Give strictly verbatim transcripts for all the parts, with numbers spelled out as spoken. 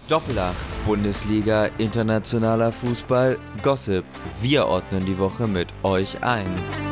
Doppelacht, Bundesliga, internationaler Fußball, Gossip. Wir ordnen die Woche mit euch ein.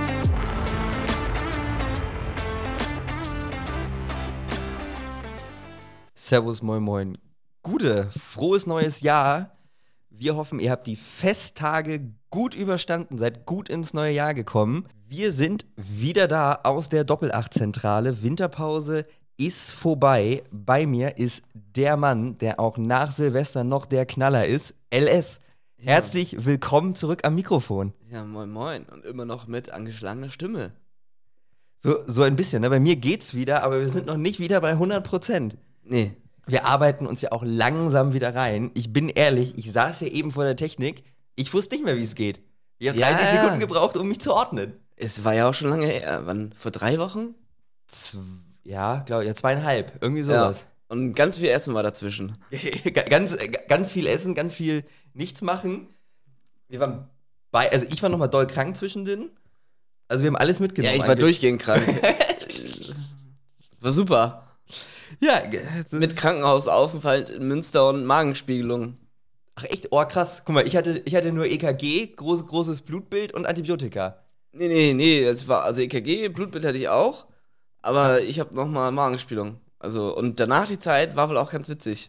Servus, moin moin. Gute, frohes neues Jahr. Wir hoffen, ihr habt die Festtage gut überstanden, seid gut ins neue Jahr gekommen. Wir sind wieder da aus der Doppelacht-Zentrale. Winterpause ist vorbei. Bei mir ist der Mann, der auch nach Silvester noch der Knaller ist, L S. Ja. Herzlich willkommen zurück am Mikrofon. Ja, moin moin. Und immer noch mit angeschlagener Stimme. So, so ein bisschen, ne? Bei mir geht's wieder, aber wir sind noch nicht wieder bei hundert Prozent. Nee. Wir arbeiten uns ja auch langsam wieder rein. Ich bin ehrlich, ich saß hier eben vor der Technik, ich wusste nicht mehr, wie es geht. Ich habe Ja, dreißig ja. Sekunden gebraucht, um mich zu ordnen. Es war ja auch schon lange her. Wann? Vor drei Wochen? Z- ja, glaube ich, ja, zweieinhalb, irgendwie sowas. Ja. Und ganz viel Essen war dazwischen. ganz, ganz viel essen, ganz viel nichts machen. Wir waren bei, also ich war nochmal doll krank zwischendrin. Also wir haben alles mitgenommen. Ja, ich war eigentlich. durchgehend krank. War super. Ja, Mit Krankenhausaufenthalt in Münster und Magenspiegelung. Ach echt, oh krass. Guck mal, ich hatte, ich hatte nur E K G, groß, großes Blutbild und Antibiotika. Nee, nee, nee, es war, also E K G, Blutbild hatte ich auch, aber ich habe nochmal Magenspiegelung. Also, und danach die Zeit war wohl auch ganz witzig.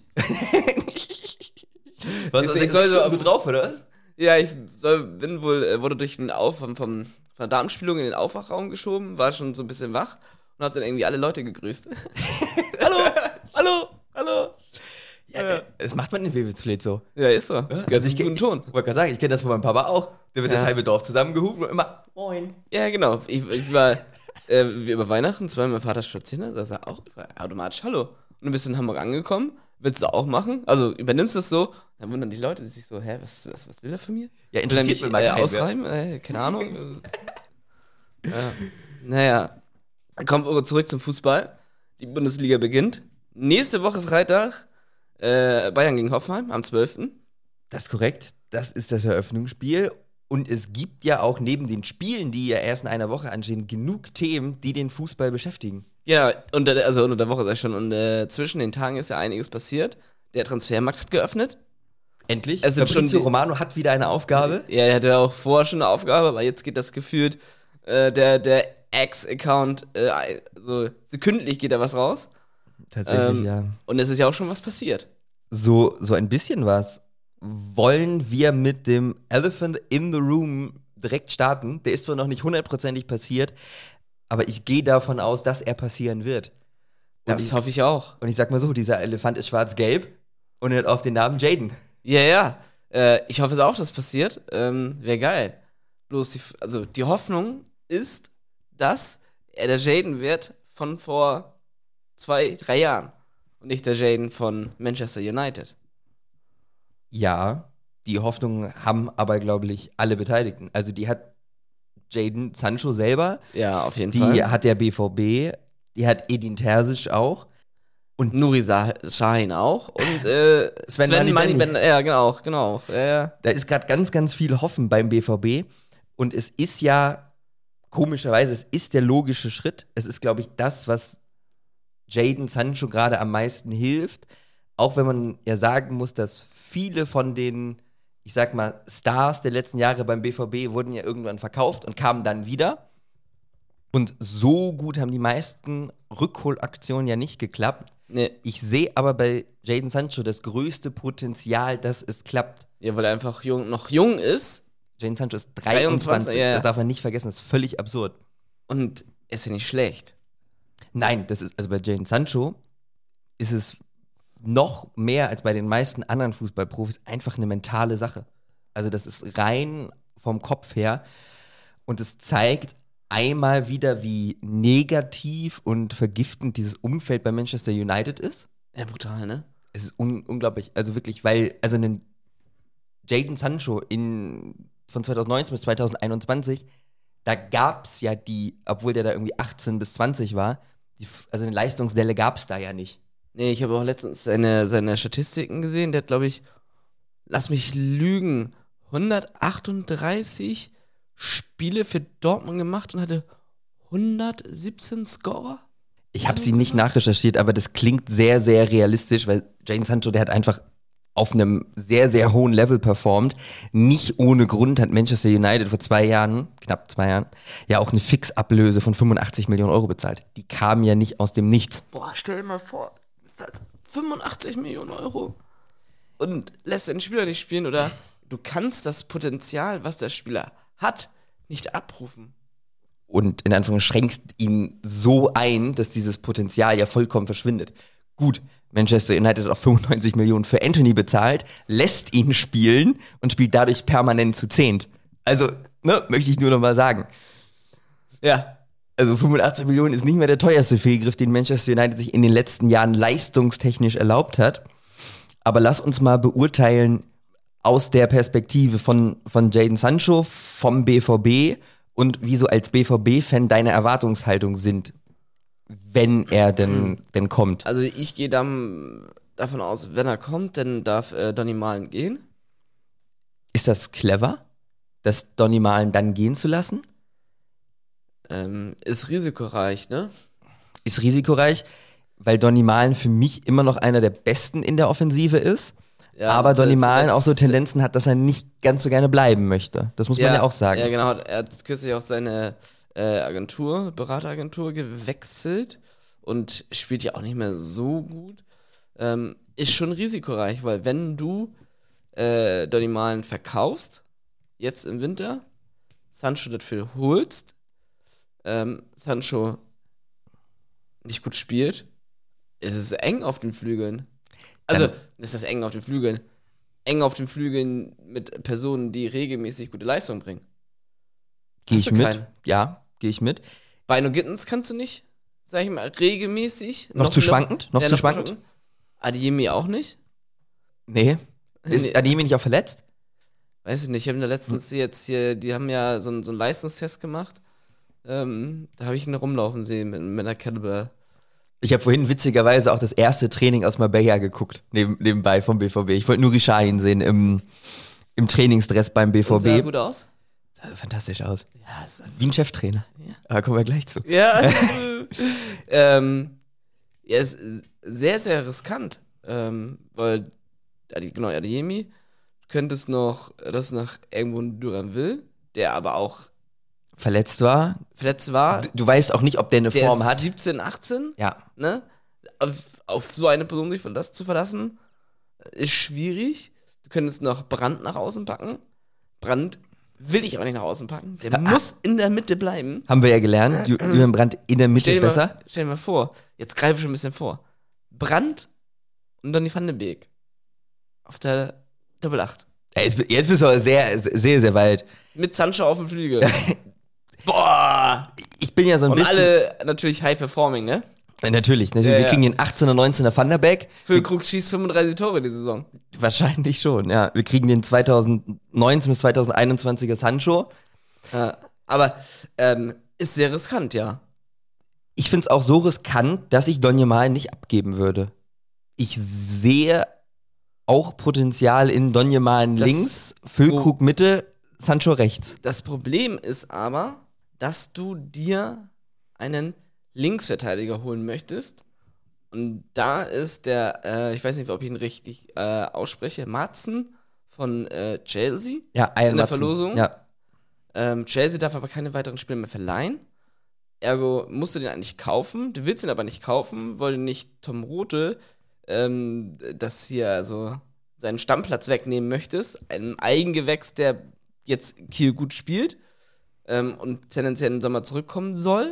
Was, Ich- ich, ich soll so gut auf- drauf, oder? Ja, ich soll, bin wohl, äh, wurde durch den Auf, vom, vom, von der Darmspiegelung in den Aufwachraum geschoben, war schon so ein bisschen wach und hab dann irgendwie alle Leute gegrüßt. Hallo, hallo, hallo. Ja, Ja. das macht man in Wewelsfleth so. Ja, ist so. Gehört Also zum ich guten Ton. Ich wollte gerade sagen, ich kenne das von meinem Papa auch. Da wird Ja. das halbe Dorf zusammengehupt und immer Moin. Ja, genau. Ich, ich war äh, wir über Weihnachten, zwar mit meinem Vater spazieren, da sagt er auch automatisch Hallo. Und du bist in Hamburg angekommen, willst du auch machen? Also übernimmst du das so, dann wundern die Leute sich so, hä, was, was, was will er von mir? Ja, Will er interessiert mich mich mal äh, keinen, ausreiben? Äh, keine Ahnung. ja. Naja. Kommen wir zurück zum Fußball. Die Bundesliga beginnt. Nächste Woche Freitag äh, Bayern gegen Hoffenheim am zwölften Das ist korrekt. Das ist das Eröffnungsspiel. Und es gibt ja auch neben den Spielen, die ja erst in einer Woche anstehen, genug Themen, die den Fußball beschäftigen. Ja, unter der, also unter der Woche sag ich schon. Und äh, zwischen den Tagen ist ja einiges passiert. Der Transfermarkt hat geöffnet. Endlich. Es sind schon Fabrizio die- Romano hat wieder eine Aufgabe. Ja, er hatte auch vorher schon eine Aufgabe, aber jetzt geht das gefühlt, äh, der, der Ex-Account, äh, also sekündlich geht da was raus. Tatsächlich, Ähm, ja. Und es ist ja auch schon was passiert. So, so ein bisschen was. Wollen wir mit dem Elephant in the Room direkt starten? Der ist zwar noch nicht hundertprozentig passiert, aber ich gehe davon aus, dass er passieren wird. Und Das ich, hoffe ich auch. und ich sag mal so, dieser Elefant ist schwarz-gelb und er hat auf den Namen Jaden. Ja, ja. Äh, ich hoffe es auch, dass passiert. Ähm, Wäre geil. Bloß, die, also die Hoffnung ist, dass er der Jaden wird von vor zwei, drei Jahren. Und nicht der Jaden von Manchester United. Ja, die Hoffnung haben aber, glaube ich, alle Beteiligten. Also die hat Jaden Sancho selber, Ja, auf jeden die Fall. hat der B V B, die hat Edin Terzic auch. Und Nuri Sa- Sahin auch. Und äh, Sven Sven, Manni Manni Benni. Ben- Ja, genau, genau. Ja, ja. Da ist gerade ganz, ganz viel Hoffen beim B V B. Und es ist ja, komischerweise, es ist der logische Schritt. Es ist, glaube ich, das, was Jaden Sancho gerade am meisten hilft. Auch wenn man ja sagen muss, dass viele von den, ich sag mal, Stars der letzten Jahre beim B V B wurden ja irgendwann verkauft und kamen dann wieder. Und so gut haben die meisten Rückholaktionen ja nicht geklappt. Nee, Ich sehe aber bei Jaden Sancho das größte Potenzial, dass es klappt. ja, weil er einfach jung, noch jung ist Jaden Sancho ist dreiundzwanzig, dreiundzwanzig, ja, ja. das darf man nicht vergessen, das ist völlig absurd. und ist ja nicht schlecht. Nein, das ist, also bei Jaden Sancho ist es noch mehr als bei den meisten anderen Fußballprofis einfach eine mentale Sache. Also das ist rein vom Kopf her und es zeigt einmal wieder, wie negativ und vergiftend dieses Umfeld bei Manchester United ist. Ja, brutal, ne? Es ist un unglaublich, also wirklich, weil, also einen Jaden Sancho in, von zweitausendneunzehn bis zweitausendeinundzwanzig, da gab es ja die, obwohl der da irgendwie achtzehn bis zwanzig war, die, also eine Leistungsdelle gab es da ja nicht. Nee, ich habe auch letztens seine, seine Statistiken gesehen. Der hat, glaube ich, lass mich lügen, hundertachtunddreißig Spiele für Dortmund gemacht und hatte hundertsiebzehn Scorer. Ich habe Oder sie nicht sowas? nachrecherchiert, aber das klingt sehr, sehr realistisch, weil Jadon Sancho, der hat einfach auf einem sehr, sehr hohen Level performt. Nicht ohne Grund hat Manchester United vor zwei Jahren, knapp zwei Jahren, ja auch eine Fixablöse von fünfundachtzig Millionen Euro bezahlt. Die kamen ja nicht aus dem Nichts. Boah, stell dir mal vor, fünfundachtzig Millionen Euro und lässt den Spieler nicht spielen oder du kannst das Potenzial, was der Spieler hat, nicht abrufen. Und in Anführungszeichen schränkst ihn so ein, dass dieses Potenzial ja vollkommen verschwindet. Gut, Manchester United hat auch fünfundneunzig Millionen für Anthony bezahlt, lässt ihn spielen und spielt dadurch permanent zu zehnt. Also, ne, möchte ich nur noch mal sagen. Ja, also fünfundachtzig Millionen ist nicht mehr der teuerste Fehlgriff, den Manchester United sich in den letzten Jahren leistungstechnisch erlaubt hat. Aber lass uns mal beurteilen aus der Perspektive von, von Jadon Sancho, vom B V B und wie so als B V B-Fan deine Erwartungshaltung sind, wenn er denn, denn kommt. Also ich gehe dann davon aus, wenn er kommt, dann darf äh, Donny Malen gehen. Ist das clever, das Donny Malen dann gehen zu lassen? Ähm, ist risikoreich, ne? Ist risikoreich, weil Donny Malen für mich immer noch einer der Besten in der Offensive ist. Ja, aber Donny Malen auch so Tendenzen hat, dass er nicht ganz so gerne bleiben möchte. Das muss man ja, ja auch sagen. Ja, genau. Er hat kürzlich auch seine äh, Agentur, Berateragentur gewechselt und spielt ja auch nicht mehr so gut. Ähm, ist schon risikoreich, weil wenn du äh, Donny Malen verkaufst, jetzt im Winter, Sancho dafür holst, ähm, Sancho nicht gut spielt, ist es eng auf den Flügeln. Also, ist das eng auf den Flügeln. Eng auf den Flügeln mit Personen, die regelmäßig gute Leistung bringen. Gehe ich mit? Keinen? Ja, gehe ich mit. Bino Gittens kannst du nicht, sag ich mal, regelmäßig. Noch, noch zu schwankend? Noch ja, zu noch schwankend? schwankend? Adeyemi auch nicht? Nee. Ist nee. Adeyemi nicht auch verletzt? Weiß ich nicht. Ich habe da letztens hm. jetzt hier, die haben ja so, so einen Leistungstest gemacht. Ähm, da habe ich ihn rumlaufen sehen mit, mit einer Kettlebell. Ich habe vorhin witzigerweise auch das erste Training aus Marbella geguckt, neben, nebenbei vom B V B. Ich wollte Nuri Sahin sehen im, im Trainingsdress beim B V B. Und sah gut aus? Sah fantastisch aus. Ja, ist wie ein Cheftrainer. Ja. Aber kommen wir gleich zu. Ja. ähm, ja, ist sehr, sehr riskant. Ähm, weil, genau, Adeyemi, du könntest noch, das nach irgendwo ein Duranville, der aber auch verletzt war. Verletzt war. Du, du weißt auch nicht, ob der eine der Form ist hat. siebzehn, achtzehn. Ja. Ne? Auf, auf so eine Person sich das zu verlassen, ist schwierig. Du könntest noch Brandt nach außen packen. Brandt will ich aber nicht nach außen packen. Der ah. muss in der Mitte bleiben. Haben wir ja gelernt. Julian Brandt in der Mitte stell besser. Mal, stell dir mal vor, jetzt greife ich schon ein bisschen vor. Brandt und Donny van de Beek. Auf der Doppel acht. Ja, jetzt, jetzt bist du aber sehr, sehr, sehr weit. Mit Sancho auf dem Flügel. Boah! Ich bin ja so ein und bisschen. Und alle natürlich high performing, ne? Ja, natürlich, natürlich. Ja, wir kriegen den achtzehner, neunzehner Van der Beek. Füllkrug schießt fünfunddreißig Tore die Saison. Wahrscheinlich schon, ja. Wir kriegen den zweitausendneunzehn bis zweitausendeinundzwanziger Sancho. Ja, aber ähm, ist sehr riskant, ja. Ich finde es auch so riskant, dass ich Donny Malen nicht abgeben würde. Ich sehe auch Potenzial in Donny Malen links, Füllkrug Mitte, Sancho rechts. Das Problem ist aber, dass du dir einen Linksverteidiger holen möchtest. Und da ist der, äh, ich weiß nicht, ob ich ihn richtig äh, ausspreche, Madsen von äh, Chelsea ja, Ian in der Madsen. Verlosung. Ja. Ähm, Chelsea darf aber keine weiteren Spieler mehr verleihen. Ergo musst du den eigentlich kaufen. Du willst ihn aber nicht kaufen, weil du nicht Tom Rothe ähm, das hier also seinen Stammplatz wegnehmen möchtest. Einem Eigengewächs, der jetzt Kiel gut spielt ähm, und tendenziell im Sommer zurückkommen soll.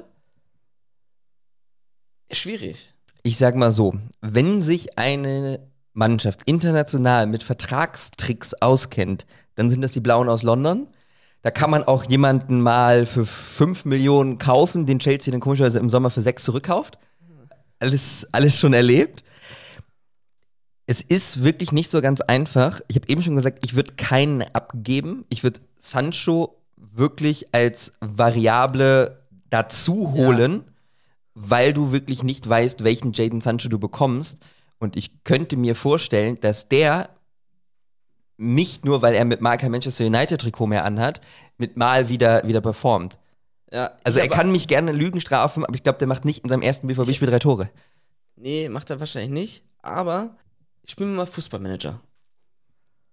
Schwierig. Ich sag mal so, wenn sich eine Mannschaft international mit Vertragstricks auskennt, dann sind das die Blauen aus London. Da kann man auch jemanden mal für fünf Millionen kaufen, den Chelsea dann komischerweise im Sommer für sechs zurückkauft. Alles, alles schon erlebt. Es ist wirklich nicht so ganz einfach. Ich habe eben schon gesagt, ich würde keinen abgeben. Ich würde Sancho wirklich als Variable dazu holen, ja, weil du wirklich nicht weißt, welchen Jadon Sancho du bekommst. Und ich könnte mir vorstellen, dass der nicht nur, weil er mit Mal kein Manchester United-Trikot mehr anhat, mit Mal wieder, wieder performt. Ja, also er kann mich gerne Lügen strafen, aber ich glaube, der macht nicht in seinem ersten B V B-Spiel drei Tore. Nee, macht er wahrscheinlich nicht. Aber spielen wir mal Fußballmanager.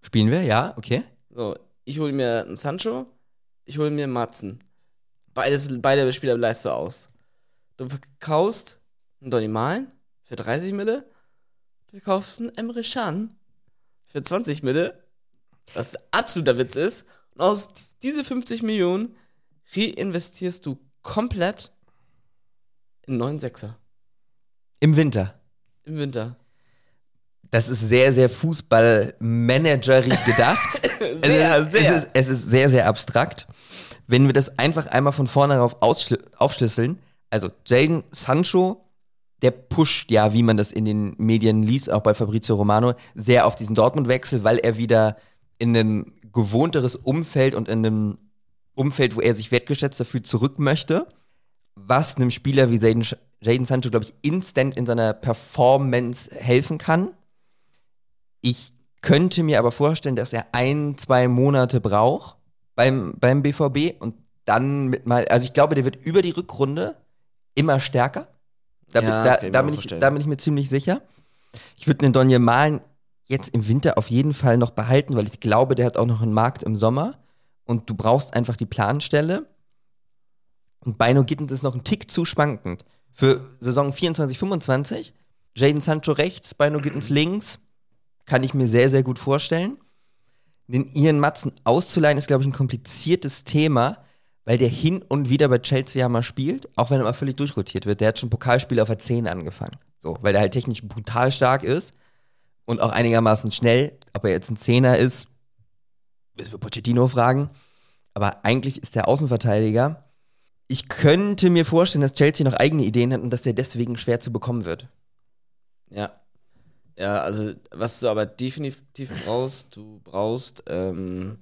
Spielen wir, ja, okay. So, ich hole mir einen Sancho, ich hole mir einen Matzen. Beides, beide Spieler leist du aus. Du verkaufst einen Donny Malen für dreißig Mille, du verkaufst einen Emre Can für zwanzig Mille, was absoluter Witz ist. Und aus diese fünfzig Millionen reinvestierst du komplett in neuen Sechser. Im Winter. Im Winter. Das ist sehr, sehr fußballmanagerig gedacht. sehr, es, ist, sehr. Es, ist, es ist sehr, sehr abstrakt. Wenn wir das einfach einmal von vorne darauf aufschlüsseln, also Jadon Sancho, der pusht ja, wie man das in den Medien liest, auch bei Fabrizio Romano, sehr auf diesen Dortmund-Wechsel, weil er wieder in ein gewohnteres Umfeld und in einem Umfeld, wo er sich wertgeschätzter fühlt, zurück möchte. Was einem Spieler wie Jadon, Jadon Sancho, glaube ich, instant in seiner Performance helfen kann. Ich könnte mir aber vorstellen, dass er ein, zwei Monate braucht beim, beim B V B und dann mit mal, also ich glaube, der wird über die Rückrunde immer stärker. Da, Ja, da, das kann ich da, mir bin auch ich, vorstellen. da bin ich mir ziemlich sicher. Ich würde den Donny Malen jetzt im Winter auf jeden Fall noch behalten, weil ich glaube, der hat auch noch einen Markt im Sommer und du brauchst einfach die Planstelle. Und Bino Gittens ist noch ein Tick zu schwankend. Für Saison vierundzwanzig, fünfundzwanzig, Jadon Sancho rechts, Bino Gittens links, kann ich mir sehr, sehr gut vorstellen. Den Ian Matzen auszuleihen ist, glaube ich, ein kompliziertes Thema, weil der hin und wieder bei Chelsea ja mal spielt, auch wenn er mal völlig durchrotiert wird. Der hat schon Pokalspiele auf der zehn angefangen. So, weil der halt technisch brutal stark ist und auch einigermaßen schnell. Ob er jetzt ein Zehner ist, müssen wir Pochettino fragen. Aber eigentlich ist der Außenverteidiger. Ich könnte mir vorstellen, dass Chelsea noch eigene Ideen hat und dass der deswegen schwer zu bekommen wird. Ja. Ja, also, was du aber definitiv brauchst, du brauchst, ähm,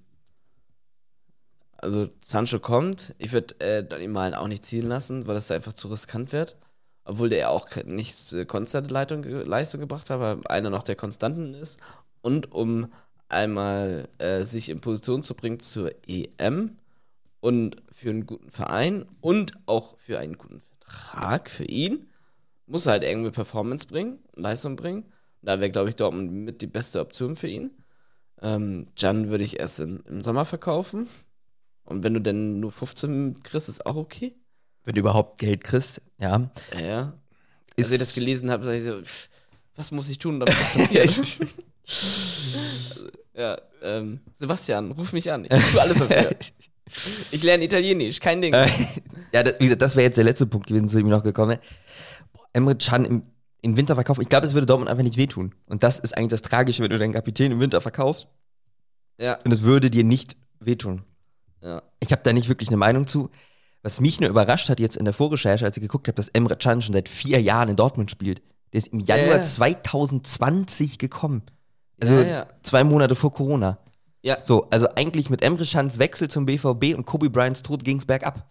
also Sancho kommt, ich würde äh, Donny Malen auch nicht zielen lassen, weil das einfach zu riskant wird. Obwohl der ja auch nicht äh, konstante Leitung, Leistung gebracht hat, aber einer noch der Konstanten ist. Und um einmal äh, sich in Position zu bringen zur E M und für einen guten Verein und auch für einen guten Vertrag für ihn, muss er halt irgendwie Performance bringen, Leistung bringen. Da wäre, glaube ich, Dortmund mit die beste Option für ihn. Ähm, Can würde ich erst in, im Sommer verkaufen. Und wenn du denn nur fünfzehn kriegst, ist auch okay. Wenn du überhaupt Geld kriegst, ja. Ja, ja. Ist Als ich das gelesen habe, sag ich so, pff, was muss ich tun, damit das passiert? Also, ja, ähm, Sebastian, ruf mich an. Ich tue alles dafür. Ich lerne Italienisch, kein Ding. Ja, das, wie gesagt, das wäre jetzt der letzte Punkt gewesen, zu dem ich noch gekommen wäre. Boah, Emre Can im, im Winter verkaufen, ich glaube, es würde Dortmund einfach nicht wehtun. Und das ist eigentlich das Tragische, wenn du deinen Kapitän im Winter verkaufst. Ja. Und es würde dir nicht wehtun. Ja. Ich habe da nicht wirklich eine Meinung zu. Was mich nur überrascht hat jetzt in der Vorrecherche, als ich geguckt habe, dass Emre Can schon seit vier Jahren in Dortmund spielt. Der ist im Januar Ja, ja. zwanzig zwanzig gekommen. Also Ja, ja. zwei Monate vor Corona. Ja. So, also eigentlich mit Emre Cans Wechsel zum B V B und Kobe Bryants Tod ging's bergab.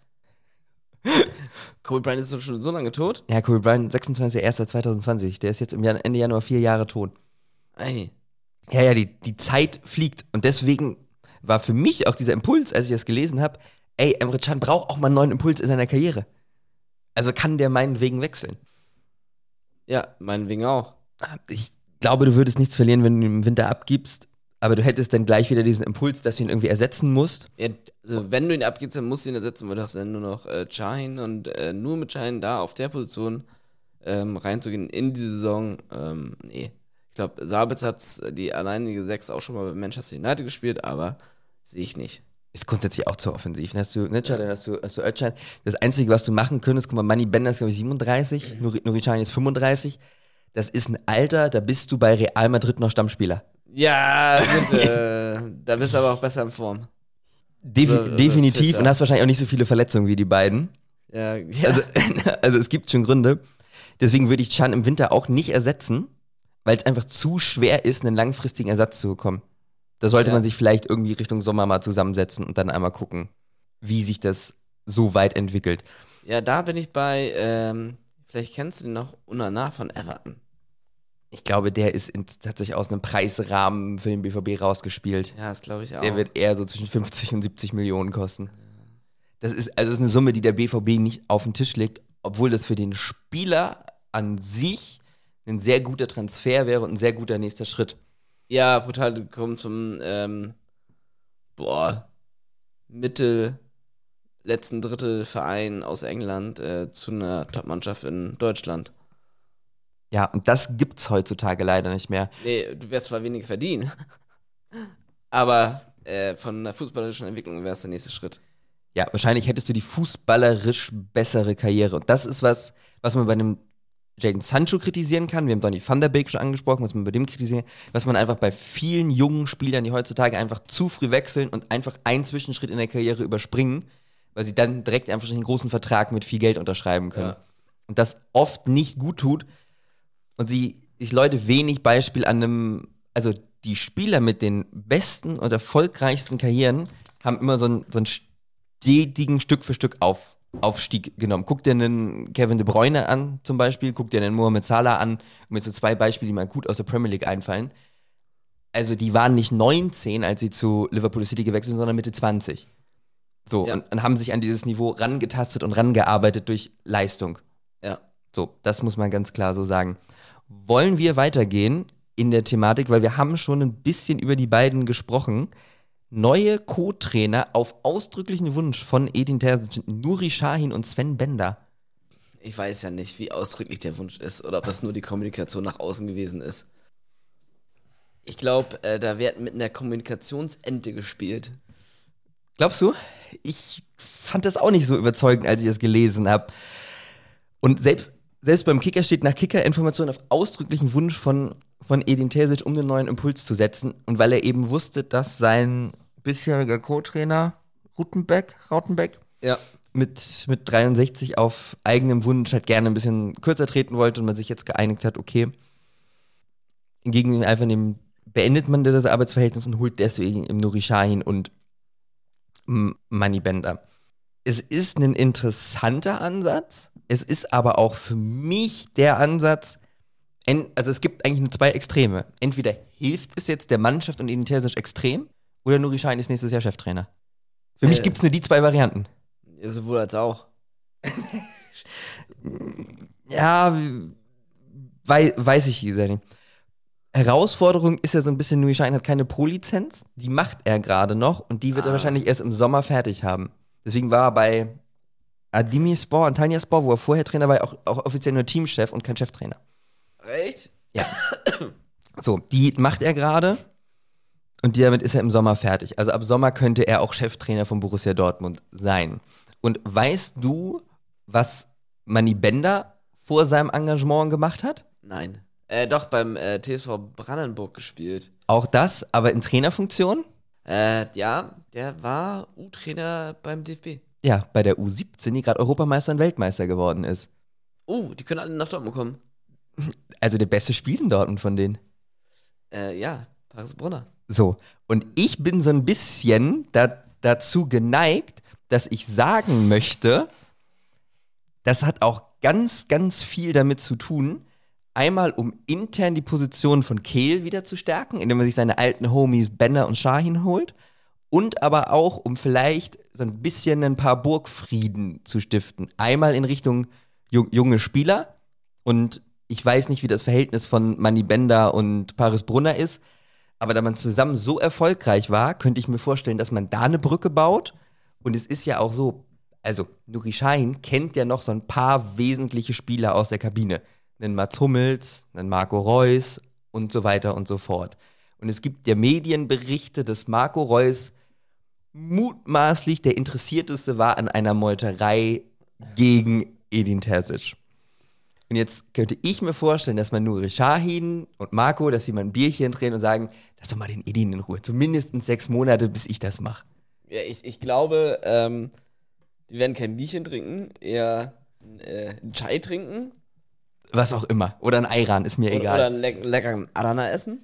Kobe Bryant ist doch schon so lange tot. Ja, Kobe Bryant, sechsundzwanzigster erster zweitausendzwanzig. Der ist jetzt im Jan- Ende Januar vier Jahre tot. Ey. Ja, ja, die, die Zeit fliegt. Und deswegen war für mich auch dieser Impuls, als ich das gelesen habe, ey, Emre Can braucht auch mal einen neuen Impuls in seiner Karriere. Also kann der meinetwegen wechseln. Ja, meinetwegen auch. Ich glaube, du würdest nichts verlieren, wenn du ihn im Winter abgibst. Aber du hättest dann gleich wieder diesen Impuls, dass du ihn irgendwie ersetzen musst. Ja, also wenn du ihn abgibst, dann musst du ihn ersetzen, weil du hast dann nur noch äh, Cahin und äh, nur mit Cahin da auf der Position ähm, reinzugehen in die Saison, ähm, nee. Ich glaube, Sabitz hat die alleinige Sechs auch schon mal bei Manchester United gespielt, aber sehe ich nicht. Ist grundsätzlich auch zu offensiv. Dann hast du Nitscher, dann hast du, hast du Özcan. Das Einzige, was du machen könntest, guck mal, Manny Bender ist, glaube ich, siebenunddreißig, Nuri, Nuri Sahin ist fünfunddreißig. Das ist ein Alter, da bist du bei Real Madrid noch Stammspieler. Ja, bitte. Da bist du aber auch besser in Form. Defi Oder- oder definitiv fitter. und hast wahrscheinlich auch nicht so viele Verletzungen wie die beiden. Ja, ja. Also, also es gibt schon Gründe. Deswegen würde ich Can im Winter auch nicht ersetzen, weil es einfach zu schwer ist, einen langfristigen Ersatz zu bekommen. Da sollte Ja. man sich vielleicht irgendwie Richtung Sommer mal zusammensetzen und dann einmal gucken, wie sich das so weit entwickelt. ja, da bin ich bei, ähm, vielleicht kennst du den noch, Unana von Everton. Ich glaube, der ist in, tatsächlich aus einem Preisrahmen für den B V B rausgespielt. Ja, das glaube ich auch. Der wird eher so zwischen fünfzig und siebzig Millionen kosten. Das ist also das ist eine Summe, die der B V B nicht auf den Tisch legt, obwohl das für den Spieler an sich ein sehr guter Transfer wäre und ein sehr guter nächster Schritt. Ja, brutal gekommen zum, ähm, boah, Mittel, letzten Drittel Verein aus England äh, zu einer Top-Mannschaft in Deutschland. Ja, und das gibt's heutzutage leider nicht mehr. Nee, du wirst zwar wenig verdienen, aber äh, von der fußballerischen Entwicklung wäre es der nächste Schritt. Ja, wahrscheinlich hättest du die fußballerisch bessere Karriere. Und das ist was, was man bei einem Jadon Sancho kritisieren kann. Wir haben Donny van der Beek schon angesprochen, was man bei dem kritisieren, was man einfach bei vielen jungen Spielern, die heutzutage einfach zu früh wechseln und einfach einen Zwischenschritt in der Karriere überspringen, weil sie dann direkt einfach einen großen Vertrag mit viel Geld unterschreiben können. Ja. Und das oft nicht gut tut und sie sich Leute wenig Beispiel an einem, also die Spieler mit den besten und erfolgreichsten Karrieren haben immer so einen, so einen stetigen Stück für Stück auf. Aufstieg genommen. Guck dir einen Kevin De Bruyne an, zum Beispiel. Guck dir einen Mohamed Salah an. Und mit so zwei Beispielen, die mir gut aus der Premier League einfallen. Also, die waren nicht neunzehn, als sie zu Liverpool City gewechselt sind, sondern Mitte zwanzig. So, Ja. und, und haben sich an dieses Niveau rangetastet und rangearbeitet durch Leistung. Ja. So, das muss man ganz klar so sagen. Wollen wir weitergehen in der Thematik, weil wir haben schon ein bisschen über die beiden gesprochen. Neue Co-Trainer auf ausdrücklichen Wunsch von Edin Terzic, Nuri Sahin und Sven Bender. Ich weiß ja nicht, wie ausdrücklich der Wunsch ist oder ob das nur die Kommunikation nach außen gewesen ist. Ich glaube, äh, da wird mit einer Kommunikationsente gespielt. Glaubst du? Ich fand das auch nicht so überzeugend, als ich das gelesen habe. Und selbst, selbst beim Kicker steht nach Kicker-Informationen auf ausdrücklichen Wunsch von, von Edin Terzic, um einen neuen Impuls zu setzen. Und weil er eben wusste, dass sein bisheriger Co-Trainer Rutenbeck, Rautenbeck Ja. mit, mit dreiundsechzig auf eigenem Wunsch halt gerne ein bisschen kürzer treten wollte und man sich jetzt geeinigt hat, okay, gegen einfach dem beendet man das Arbeitsverhältnis und holt deswegen im Nuri Sahin und M- Manny Bender. Es ist ein interessanter Ansatz, es ist aber auch für mich der Ansatz, en- also es gibt eigentlich nur zwei Extreme. Entweder hilft es jetzt der Mannschaft und Edin Terzic extrem, oder Nuri Sahin ist nächstes Jahr Cheftrainer. Für mich Äh. gibt es nur die zwei Varianten. Sowohl als auch. Ja, wei weiß ich wie gesagt nicht. Herausforderung ist ja so ein bisschen, Nuri Sahin hat keine Pro-Lizenz, die macht er gerade noch und die wird er Ah. wahrscheinlich erst im Sommer fertig haben. Deswegen war er bei Adimispor, Antalyaspor, wo er vorher Trainer war, auch, auch offiziell nur Teamchef und kein Cheftrainer. Echt? Ja. So, die macht er gerade und damit ist er im Sommer fertig. Also ab Sommer könnte er auch Cheftrainer von Borussia Dortmund sein. Und weißt du, was Manny Bender vor seinem Engagement gemacht hat? Nein. Äh, doch, beim äh, T S V Brandenburg gespielt. Auch das, aber in Trainerfunktion? Äh, ja, der war U-Trainer beim D F B. Ja, bei der U siebzehn, die gerade Europameister und Weltmeister geworden ist. Oh, die können alle nach Dortmund kommen. Also der beste Spiel in Dortmund von denen. Äh, ja, Paris Brunner. So, und ich bin so ein bisschen da, dazu geneigt, dass ich sagen möchte, das hat auch ganz, ganz viel damit zu tun, einmal um intern die Position von Kehl wieder zu stärken, indem er sich seine alten Homies Bender und Sahin holt, und aber auch, um vielleicht so ein bisschen ein paar Burgfrieden zu stiften. Einmal in Richtung ju- junge Spieler, und ich weiß nicht, wie das Verhältnis von Manny Bender und Paris Brunner ist, aber da man zusammen so erfolgreich war, könnte ich mir vorstellen, dass man da eine Brücke baut. Und es ist ja auch so, also Nuri Sahin kennt ja noch so ein paar wesentliche Spieler aus der Kabine. Einen Mats Hummels, einen Marco Reus und so weiter und so fort. Und es gibt ja Medienberichte, dass Marco Reus mutmaßlich der Interessierteste war an einer Meuterei gegen Edin Terzic. Und jetzt könnte ich mir vorstellen, dass man Nuri Sahin und Marco, dass sie mal ein Bierchen drehen und sagen, lass doch mal den Edin in Ruhe. Zumindest sechs Monate, bis ich das mache. Ja, ich, ich glaube, ähm, die werden kein Bierchen trinken, eher äh, einen Chai trinken. Was auch immer. Oder ein Ayran, ist mir Oder, egal. oder einen leck leckeren Adana essen.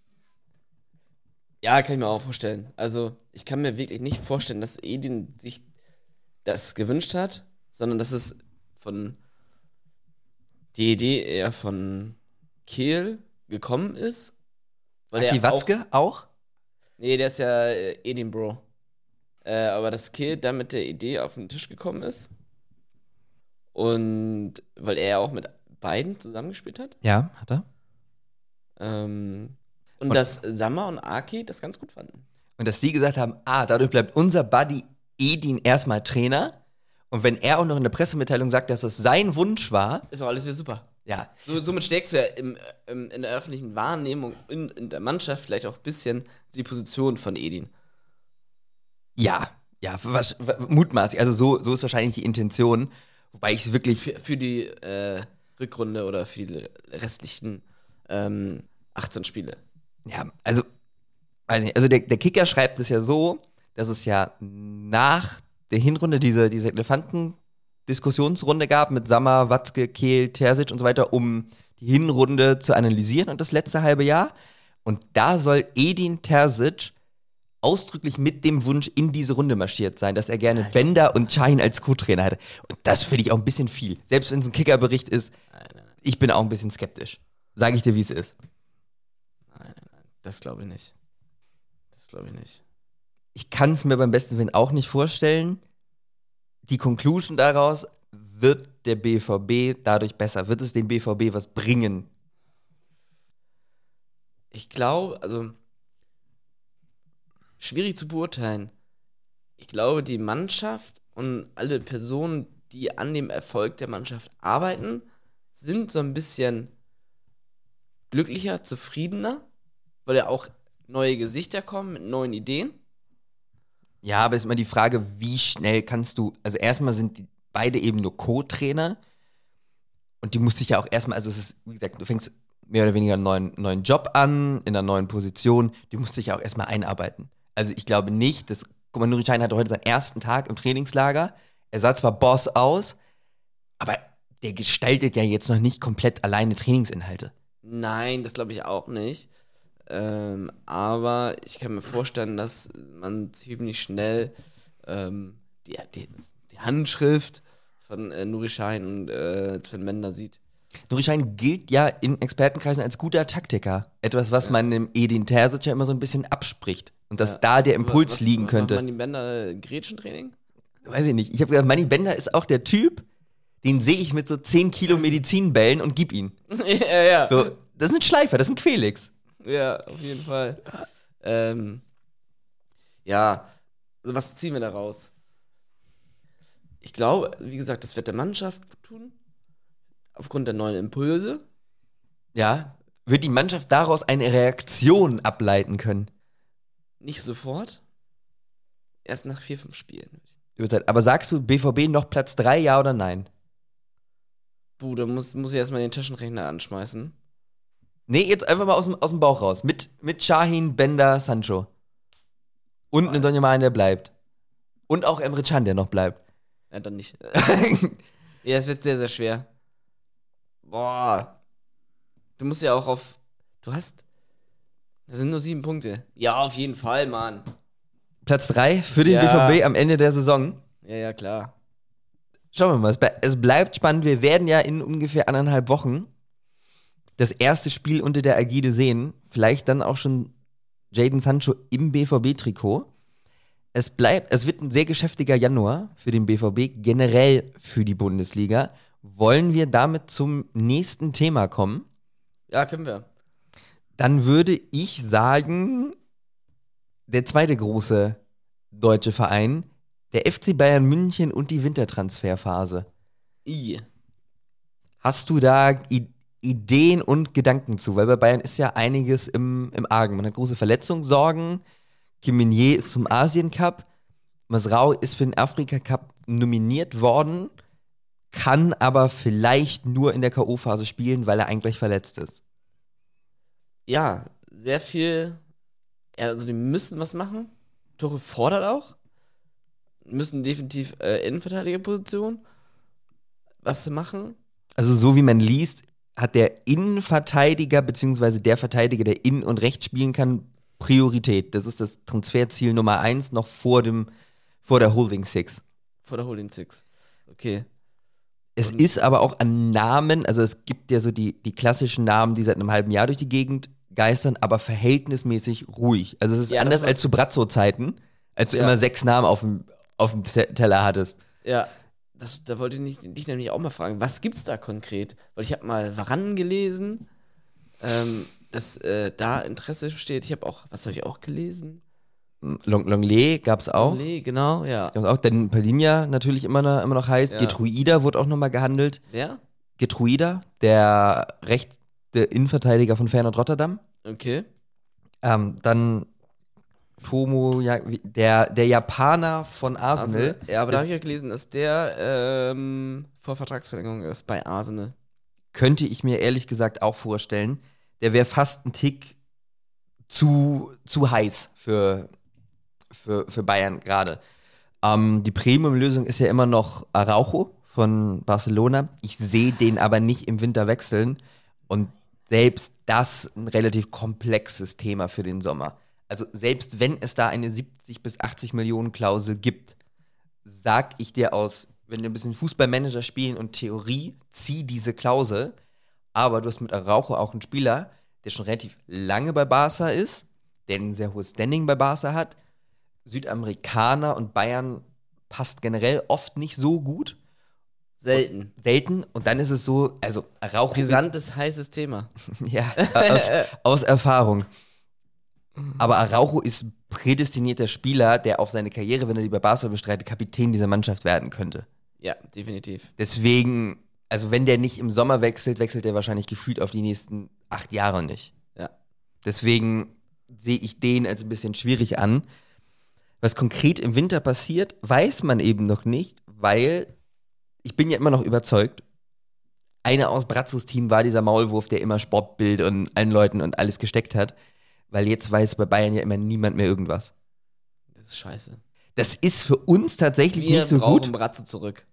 Ja, kann ich mir auch vorstellen. Also, ich kann mir wirklich nicht vorstellen, dass Edin sich das gewünscht hat, sondern dass es von die Idee eher von Kehl gekommen ist. Weil Aki er Watzke auch? Auch, nee, der ist ja äh, Edin Bro. Äh, aber dass Kehl dann mit der Idee auf den Tisch gekommen ist. Und weil er ja auch mit beiden zusammengespielt hat. Ja, hat er. Ähm, Und, und dass Sammer und Aki das ganz gut fanden. Und dass sie gesagt haben, ah, dadurch bleibt unser Buddy Edin erstmal Trainer. Und wenn er auch noch in der Pressemitteilung sagt, dass das sein Wunsch war. Ist doch alles wieder super. Ja. So, somit stärkst du ja im, im, in der öffentlichen Wahrnehmung, in, in der Mannschaft vielleicht auch ein bisschen die Position von Edin. Ja, ja, was, mutmaßlich. Also so, so ist wahrscheinlich die Intention. Wobei ich es wirklich. Für, für die äh, Rückrunde oder für die restlichen ähm, achtzehn Spiele. Ja, also, weiß nicht, also der, der Kicker schreibt es ja so, dass es ja nach der Hinrunde diese, diese Elefanten-Diskussionsrunde gab mit Sammer, Watzke, Kehl, Terzic und so weiter, um die Hinrunde zu analysieren und das letzte halbe Jahr. Und da soll Edin Terzic ausdrücklich mit dem Wunsch in diese Runde marschiert sein, dass er gerne Alter. Bender und Şahin als Co-Trainer hätte. Und das finde ich auch ein bisschen viel. Selbst wenn es ein Kickerbericht ist, ich bin auch ein bisschen skeptisch. Sage ich dir, wie es ist. Nein, nein, nein. Das glaube ich nicht. Das glaube ich nicht. Ich kann es mir beim besten Willen auch nicht vorstellen. Die Conclusion daraus, wird der B V B dadurch besser? Wird es dem B V B was bringen? Ich glaube, also schwierig zu beurteilen. Ich glaube, die Mannschaft und alle Personen, die an dem Erfolg der Mannschaft arbeiten, sind so ein bisschen glücklicher, zufriedener, weil ja auch neue Gesichter kommen mit neuen Ideen. Ja, aber ist immer die Frage, wie schnell kannst du, also erstmal sind die beide eben nur Co-Trainer und die musst dich ja auch erstmal, also es ist, wie gesagt, du fängst mehr oder weniger einen neuen, neuen Job an, in einer neuen Position, die musst dich ja auch erstmal einarbeiten. Also ich glaube nicht, dass, guck mal, Nuri Şahin hatte heute seinen ersten Tag im Trainingslager, er sah zwar Boss aus, aber der gestaltet ja jetzt noch nicht komplett alleine Trainingsinhalte. Nein, das glaube ich auch nicht. Ähm, aber ich kann mir vorstellen, dass man ziemlich schnell ähm, die, die, die Handschrift von äh, Nuri Şahin und äh, Sven Bender sieht. Nuri Şahin gilt ja in Expertenkreisen als guter Taktiker. Etwas, was ja. man dem Edin Terzic ja immer so ein bisschen abspricht. Und dass ja. da der Impuls was, liegen könnte. Macht Manni Bender Gretchentraining? Weiß ich nicht. Ich habe gedacht, Manni Bender ist auch der Typ, den sehe ich mit so zehn Kilo Medizinbällen und gib ihn. ja, ja. So, das ist ein Schleifer, das ist ein Quelix. Ja, auf jeden Fall. Ähm, ja, also was ziehen wir da raus? Ich glaube, wie gesagt, das wird der Mannschaft gut tun. Aufgrund der neuen Impulse. Ja, wird die Mannschaft daraus eine Reaktion ableiten können? Nicht sofort. Erst nach vier, fünf Spielen. Aber sagst du B V B noch Platz drei, ja oder nein? Puh, da muss, muss ich erstmal den Taschenrechner anschmeißen. Nee, jetzt einfach mal aus dem, aus dem Bauch raus. Mit, mit Şahin, Bender, Sancho. Und ein Donny Malen, der bleibt. Und auch Emre Can, der noch bleibt. Ja, dann nicht. Ja, es wird sehr, sehr schwer. Boah. Du musst ja auch auf... Du hast... Das sind nur sieben Punkte. Ja, auf jeden Fall, Mann. Platz drei für den ja. B V B am Ende der Saison. Ja, ja, klar. Schauen wir mal, es, ble- es bleibt spannend. Wir werden ja in ungefähr anderthalb Wochen das erste Spiel unter der Ägide sehen. Vielleicht dann auch schon Jadon Sancho im B V B-Trikot. Es bleibt, es wird ein sehr geschäftiger Januar für den B V B, generell für die Bundesliga. Wollen wir damit zum nächsten Thema kommen? Ja, können wir. Dann würde ich sagen, der zweite große deutsche Verein, der F C Bayern München und die Wintertransferphase. I. Hast du da I- Ideen und Gedanken zu? Weil bei Bayern ist ja einiges im, im Argen. Man hat große Verletzungssorgen. Kim Min-jae ist zum Asien-Cup. Masrau ist für den Afrika-Cup nominiert worden, kann aber vielleicht nur in der K O-Phase spielen, weil er eigentlich verletzt ist. Ja, sehr viel. Ja, also die müssen was machen. Tuchel fordert auch. Müssen definitiv äh, Innenverteidigerposition was machen. Also so wie man liest, hat der Innenverteidiger beziehungsweise der Verteidiger, der innen und rechts spielen kann, Priorität. Das ist das Transferziel Nummer eins, noch vor dem vor der Holding Six. Vor der Holding Six. Okay. Es und ist aber auch an Namen, also es gibt ja so die, die klassischen Namen, die seit einem halben Jahr durch die Gegend geistern, aber verhältnismäßig ruhig. Also es ist ja, anders war, als zu Brazzo-Zeiten, als du ja. immer sechs Namen auf dem, auf dem Teller hattest. Ja, das, da wollte ich dich, dich nämlich auch mal fragen, was gibt's da konkret? Weil ich habe mal Varane gelesen, ähm, dass äh, da Interesse besteht. Ich habe auch, was habe ich auch gelesen? Long, Longley gab es auch. Nee, genau, ja. Gab's auch. Dann Palinja natürlich immer noch, immer noch heiß. Ja. Getruida wurde auch nochmal gehandelt. Wer? Getruida, der rechte Innenverteidiger von Feyenoord Rotterdam. Okay. Ähm, dann Tomo, ja, der, der Japaner von Arsenal. Ja, aber da ist- habe ich ja gelesen, dass der ähm, vor Vertragsverlängerung ist bei Arsenal. Könnte ich mir ehrlich gesagt auch vorstellen. Der wäre fast ein Tick zu, zu heiß für, für, für Bayern gerade. Ähm, die Premium-Lösung ist ja immer noch Araujo von Barcelona. Ich sehe den aber nicht im Winter wechseln. Und selbst das ein relativ komplexes Thema für den Sommer. Also selbst wenn es da eine siebzig bis achtzig Millionen Klausel gibt, sag ich dir aus, wenn wir ein bisschen Fußballmanager spielen und Theorie, zieh diese Klausel. Aber du hast mit Araujo auch einen Spieler, der schon relativ lange bei Barca ist, der ein sehr hohes Standing bei Barca hat. Südamerikaner und Bayern passt generell oft nicht so gut. Selten. Selten. Und dann ist es so, also Araujo. Brisantes, heißes Thema. Ja, aus, aus Erfahrung. Aber Araujo ist prädestinierter Spieler, der auf seine Karriere, wenn er die bei Barca bestreitet, Kapitän dieser Mannschaft werden könnte. Ja, definitiv. Deswegen, also wenn der nicht im Sommer wechselt, wechselt er wahrscheinlich gefühlt auf die nächsten acht Jahre nicht. Ja. Deswegen sehe ich den als ein bisschen schwierig an. Was konkret im Winter passiert, weiß man eben noch nicht, weil ich bin ja immer noch überzeugt, einer aus Brazzos Team war dieser Maulwurf, der immer Sportbild und allen Leuten und alles gesteckt hat, weil jetzt weiß bei Bayern ja immer niemand mehr irgendwas. Das ist scheiße. Das ist für uns tatsächlich Wir nicht so brauchen gut. Bratze zurück.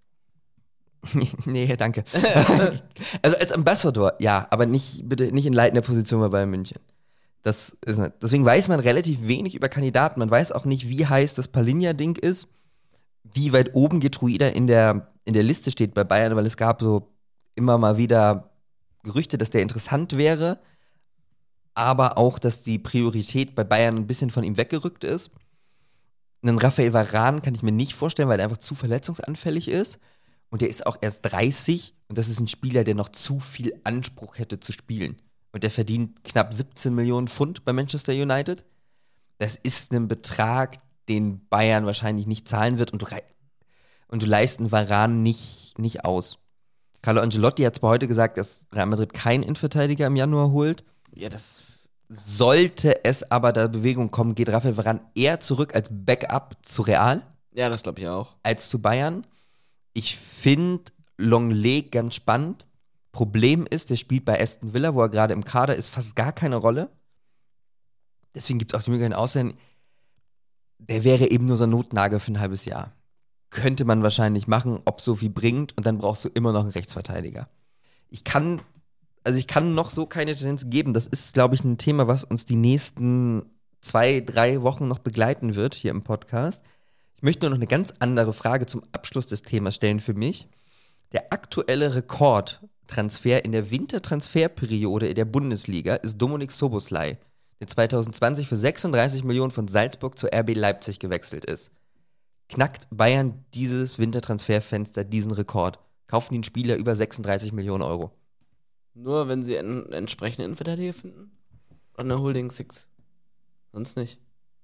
Nee, danke. Also als Ambassador, ja, aber nicht, bitte nicht in leitender Position bei Bayern München. Das ist, deswegen weiß man relativ wenig über Kandidaten. Man weiß auch nicht, wie heiß das Palinja-Ding ist, wie weit oben Getruida in der, in der Liste steht bei Bayern, weil es gab so immer mal wieder Gerüchte, dass der interessant wäre, aber auch, dass die Priorität bei Bayern ein bisschen von ihm weggerückt ist. Einen Raphael Varane kann ich mir nicht vorstellen, weil er einfach zu verletzungsanfällig ist. Und der ist auch erst dreißig und das ist ein Spieler, der noch zu viel Anspruch hätte zu spielen. Und der verdient knapp siebzehn Millionen Pfund bei Manchester United. Das ist ein Betrag, den Bayern wahrscheinlich nicht zahlen wird und du, rei- und du leist einen Varane nicht, nicht aus. Carlo Ancelotti hat zwar heute gesagt, dass Real Madrid keinen Innenverteidiger im Januar holt. Ja, das. Sollte es aber da Bewegung kommen, geht Raphael Varane eher zurück als Backup zu Real Ja, das glaube ich auch. als zu Bayern. Ich finde Longley ganz spannend. Problem ist, der spielt bei Aston Villa, wo er gerade im Kader ist, fast gar keine Rolle. Deswegen gibt es auch die Möglichkeit aussehen, der wäre eben nur so ein Notnagel für ein halbes Jahr. Könnte man wahrscheinlich machen, ob so viel bringt und dann brauchst du immer noch einen Rechtsverteidiger. Ich kann, also ich kann noch so keine Tendenz geben. Das ist, glaube ich, ein Thema, was uns die nächsten zwei, drei Wochen noch begleiten wird hier im Podcast. Ich möchte nur noch eine ganz andere Frage zum Abschluss des Themas stellen für mich. Der aktuelle Rekordtransfer in der Wintertransferperiode der Bundesliga ist Dominik Szoboszlai, der zwanzig zwanzig für sechsunddreißig Millionen von Salzburg zu R B Leipzig gewechselt ist. Knackt Bayern dieses Wintertransferfenster, diesen Rekord? Kaufen den Spieler über sechsunddreißig Millionen Euro? Nur wenn sie einen entsprechenden Innenverteidiger finden? Oder eine Holding Six? Sonst nicht.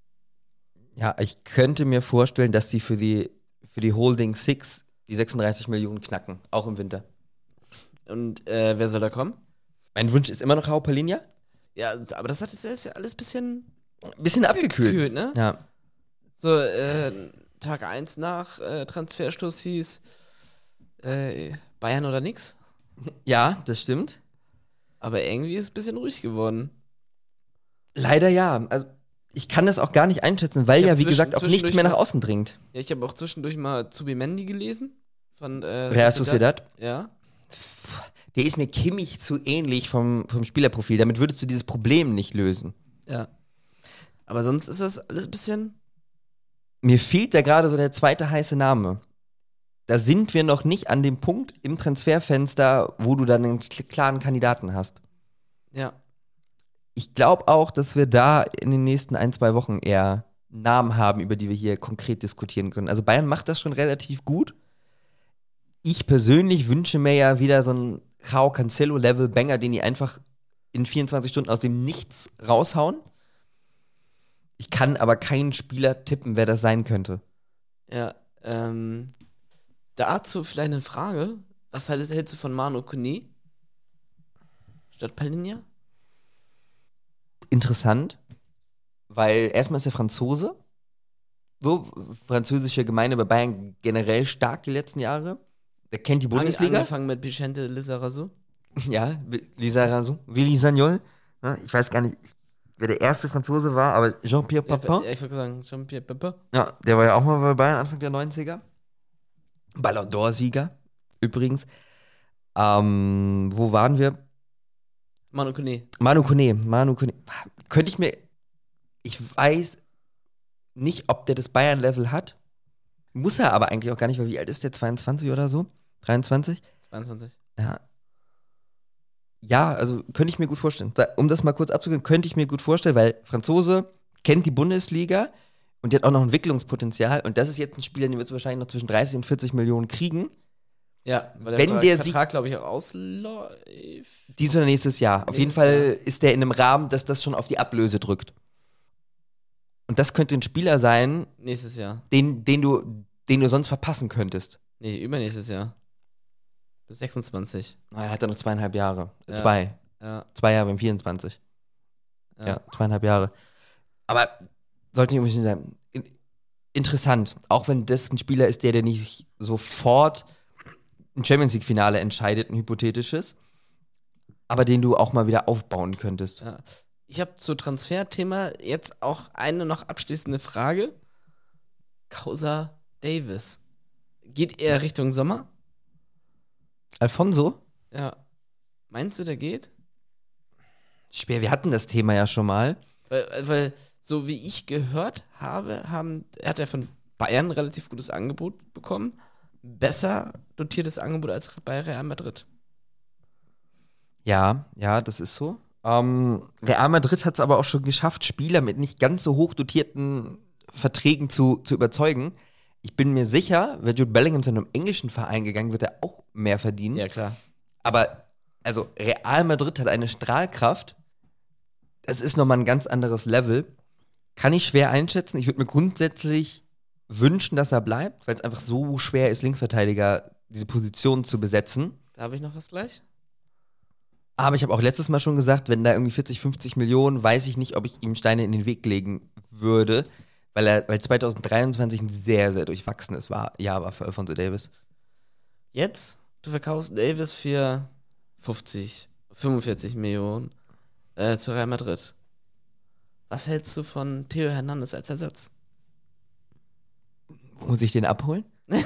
Ja, ich könnte mir vorstellen, dass die für die, für die Holding Six die sechsunddreißig Millionen knacken, auch im Winter. Und äh, wer soll da kommen? Mein Wunsch ist immer noch Raul Palinja. Ja, aber das hat jetzt ja alles ein bisschen Bisschen abgekühlt. gekühlt, ne? Ja. So, äh, Tag eins nach äh, Transferstoß hieß äh, Bayern oder nix. Ja, das stimmt. Aber irgendwie ist es ein bisschen ruhig geworden. Leider ja. Also ich kann das auch gar nicht einschätzen, weil Ich hab ja, wie zwischen- gesagt, auch nichts zwischendurch mehr nach mal- außen dringt. Ja, ich habe auch zwischendurch mal Zubimendi gelesen. Von äh, Real Sociedad. Ja. Der ist mir Kimmich zu ähnlich vom, vom Spielerprofil. Damit würdest du dieses Problem nicht lösen. Ja. Aber sonst ist das alles ein bisschen. Mir fehlt da gerade so der zweite heiße Name. Da sind wir noch nicht an dem Punkt im Transferfenster, wo du dann einen kl- klaren Kandidaten hast. Ja. Ich glaube auch, dass wir da in den nächsten ein, zwei Wochen eher Namen haben, über die wir hier konkret diskutieren können. Also Bayern macht das schon relativ gut. Ich persönlich wünsche mir ja wieder so einen João Cancelo-Level-Banger, den die einfach in vierundzwanzig Stunden aus dem Nichts raushauen. Ich kann aber keinen Spieler tippen, wer das sein könnte. Ja, ähm, dazu vielleicht eine Frage. Was hältst hältst du von Manu Kone statt Palhinha? Interessant, weil erstmal ist er Franzose. So, französische Gemeinde bei Bayern generell stark die letzten Jahre. Der kennt die Bundesliga. Angefangen mit Vicente Lizarazu. Ja, Lizarazu, Willy Sagnol. Ja, ich weiß gar nicht, wer der erste Franzose war, aber Jean-Pierre Papin. Ja, ich würde sagen, Jean-Pierre Papin. Ja, der war ja auch mal bei Bayern Anfang der neunziger. Ballon d'Or-Sieger, übrigens. Ähm, wo waren wir? Manu Kone. Manu Kone, Manu Kone. Könnte ich mir, ich weiß nicht, ob der das Bayern-Level hat. Muss er aber eigentlich auch gar nicht, weil wie alt ist der? zweiundzwanzig oder so? dreiundzwanzig? zweiundzwanzig. Ja. Ja, also könnte ich mir gut vorstellen. Da, um das mal kurz abzugehen, könnte ich mir gut vorstellen, weil Franzose kennt die Bundesliga und der hat auch noch Entwicklungspotenzial. Und das ist jetzt ein Spieler, den wird es wahrscheinlich noch zwischen dreißig und vierzig Millionen kriegen. Ja, weil der Wenn Vertrag, der Vertrag glaube ich, auch ausläuft. Dies oder nächstes Jahr. Auf Nächstes jeden Fall Jahr. ist der in einem Rahmen, dass das schon auf die Ablöse drückt. Und das könnte ein Spieler sein, Nächstes Jahr. den, den, du, den du sonst verpassen könntest. Nee, übernächstes Jahr. Bis sechsundzwanzig. Nein, hat er noch zweieinhalb Jahre. Äh, Ja. Zwei. Ja. Zwei Jahre im vierundzwanzig. Ja. Ja, zweieinhalb Jahre. Aber sollte nicht unbedingt sein. In, interessant. Auch wenn das ein Spieler ist, der, der nicht sofort ein Champions League-Finale entscheidet, ein hypothetisches, aber den du auch mal wieder aufbauen könntest. Ja. Ich habe zu Transferthema jetzt auch eine noch abschließende Frage. Causa Davis. Geht er Richtung Sommer? Alfonso? Ja. Meinst du, der geht? Schwer, wir hatten das Thema ja schon mal. Weil, weil so wie ich gehört habe, haben, hat er von Bayern ein relativ gutes Angebot bekommen. Besser dotiertes Angebot als bei Real Madrid. Ja, ja, das ist so. Ähm, Real Madrid hat es aber auch schon geschafft, Spieler mit nicht ganz so hoch dotierten Verträgen zu, zu überzeugen. Ich bin mir sicher, wäre Jude Bellingham zu einem englischen Verein gegangen, wird er auch mehr verdienen. Ja, klar. Aber, also, Real Madrid hat eine Strahlkraft. Das ist nochmal ein ganz anderes Level. Kann ich schwer einschätzen. Ich würde mir grundsätzlich wünschen, dass er bleibt, weil es einfach so schwer ist, Linksverteidiger diese Position zu besetzen. Da habe ich noch was gleich. Aber ich habe auch letztes Mal schon gesagt, wenn da irgendwie vierzig, fünfzig Millionen, weiß ich nicht, ob ich ihm Steine in den Weg legen würde, weil er, weil zwanzig dreiundzwanzig ein sehr, sehr durchwachsenes war, Jahr war für Alfonso Davis. Jetzt, du verkaufst Davis für fünfzig, fünfundvierzig Millionen äh, zu Real Madrid. Was hältst du von Theo Hernandez als Ersatz? Muss ich den abholen?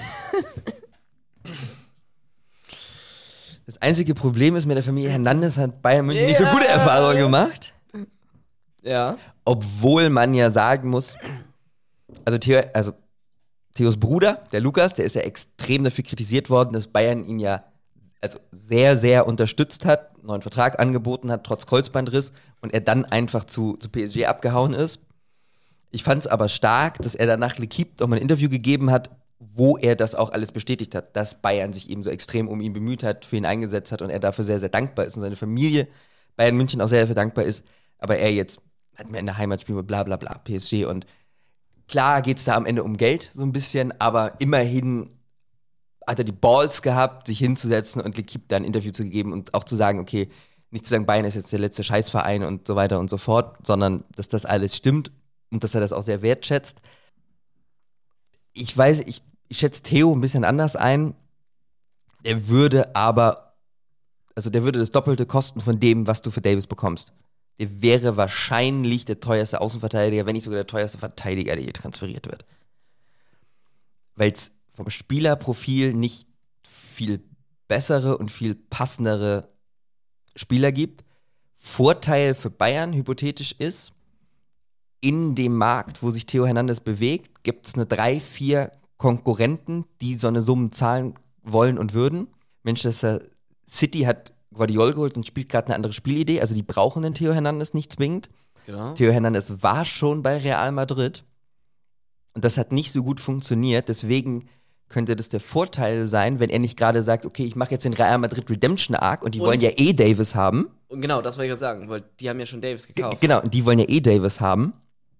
Das einzige Problem ist, mit der Familie Hernandez hat Bayern München nicht so gute Erfahrungen gemacht. Ja. Obwohl man ja sagen muss, also, Theo, also Theos Bruder, der Lukas, der ist ja extrem dafür kritisiert worden, dass Bayern ihn ja also sehr, sehr unterstützt hat, einen neuen Vertrag angeboten hat, trotz Kreuzbandriss, und er dann einfach zu, zu P S G abgehauen ist. Ich fand es aber stark, dass er danach L'Équipe auch mal ein Interview gegeben hat, wo er das auch alles bestätigt hat, dass Bayern sich eben so extrem um ihn bemüht hat, für ihn eingesetzt hat und er dafür sehr, sehr dankbar ist und seine Familie Bayern München auch sehr, sehr dankbar ist, aber er jetzt hat mehr in der Heimat spielen, bla bla bla, P S G, und klar geht es da am Ende um Geld so ein bisschen, aber immerhin hat er die Balls gehabt, sich hinzusetzen und L'Équipe da ein Interview zu geben und auch zu sagen, okay, nicht zu sagen, Bayern ist jetzt der letzte Scheißverein und so weiter und so fort, sondern dass das alles stimmt und dass er das auch sehr wertschätzt. Ich weiß, ich, ich schätze Theo ein bisschen anders ein. Der würde aber, also der würde das Doppelte kosten von dem, was du für Davis bekommst. Der wäre wahrscheinlich der teuerste Außenverteidiger, wenn nicht sogar der teuerste Verteidiger, der je transferiert wird. Weil es vom Spielerprofil nicht viel bessere und viel passendere Spieler gibt. Vorteil für Bayern hypothetisch ist, in dem Markt, wo sich Theo Hernandez bewegt, gibt es nur drei, vier Konkurrenten, die so eine Summe zahlen wollen und würden. Manchester City hat Guardiola geholt und spielt gerade eine andere Spielidee, also die brauchen den Theo Hernandez nicht zwingend. Genau. Theo Hernandez war schon bei Real Madrid und das hat nicht so gut funktioniert, deswegen könnte das der Vorteil sein, wenn er nicht gerade sagt, okay, ich mache jetzt den Real Madrid Redemption Arc und die Und- wollen ja eh Davis haben. Und genau, das wollte ich gerade sagen, weil die haben ja schon Davis gekauft. Genau, und die wollen ja eh Davis haben.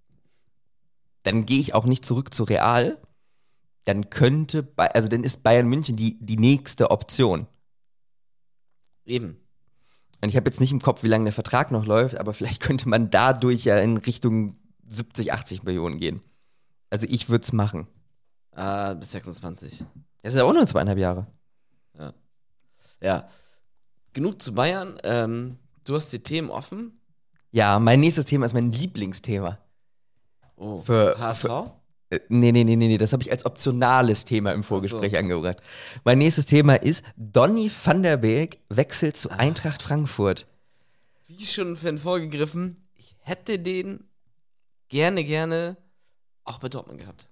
Dann gehe ich auch nicht zurück zu Real. Dann könnte, also dann ist Bayern München die, die nächste Option. Eben. Und ich habe jetzt nicht im Kopf, wie lange der Vertrag noch läuft, aber vielleicht könnte man dadurch ja in Richtung siebzig, achtzig Millionen gehen. Also ich würde es machen. Ah, bis sechsundzwanzig. Das ist ja auch nur zweieinhalb Jahre. Ja. Ja. Genug zu Bayern. Ähm, du hast die Themen offen. Ja, mein nächstes Thema ist mein Lieblingsthema. Oh, Für, H S V? Für, äh, nee, nee, nee, nee, nee, das habe ich als optionales Thema im Vorgespräch so. angebracht. Mein nächstes Thema ist, Donny van der Beek wechselt zu Ah. Eintracht Frankfurt. Wie schon für ihn vorgegriffen, ich hätte den gerne, gerne auch bei Dortmund gehabt.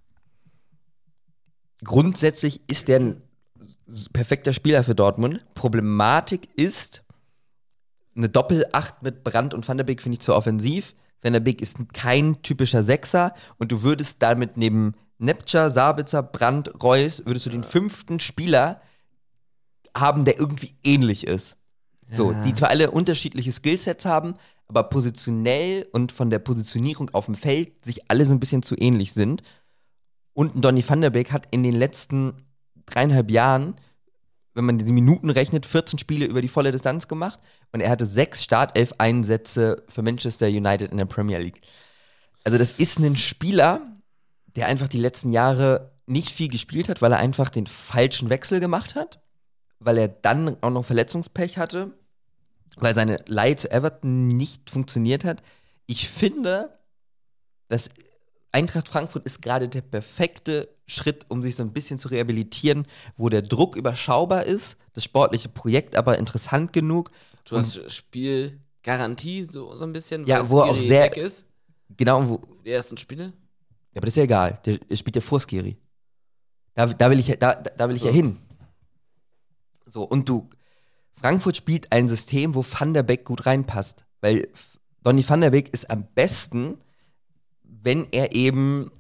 Grundsätzlich ist der ein perfekter Spieler für Dortmund. Problematik ist, eine Doppel-Acht mit Brandt und Van der Beek finde ich zu offensiv. Van der Beek ist kein typischer Sechser und du würdest damit neben Nepcha, Sabitzer, Brandt, Reus, würdest du den fünften Spieler haben, der irgendwie ähnlich ist. Ja. So, die zwar alle unterschiedliche Skillsets haben, aber positionell und von der Positionierung auf dem Feld sich alle so ein bisschen zu ähnlich sind. Und ein Donny van der Beek hat in den letzten dreieinhalb Jahren, wenn man die Minuten rechnet, vierzehn Spiele über die volle Distanz gemacht und er hatte sechs Startelf-Einsätze für Manchester United in der Premier League. Also das ist ein Spieler, der einfach die letzten Jahre nicht viel gespielt hat, weil er einfach den falschen Wechsel gemacht hat, weil er dann auch noch Verletzungspech hatte, weil seine Leihe zu Everton nicht funktioniert hat. Ich finde, dass Eintracht Frankfurt ist gerade der perfekte Schritt, um sich so ein bisschen zu rehabilitieren, wo der Druck überschaubar ist, das sportliche Projekt aber interessant genug. Du hast Spielgarantie so, so ein bisschen, ja, wo er auch sehr weg ist. Genau, wo. Die ersten Spiele? Ja, aber das ist ja egal. Der, der spielt ja vor Skiri. Da, da will ich, da, da will ich so. ja hin. So, und du, Frankfurt spielt ein System, wo Van der Beek gut reinpasst. Weil Donny van der Beek ist am besten, wenn er eben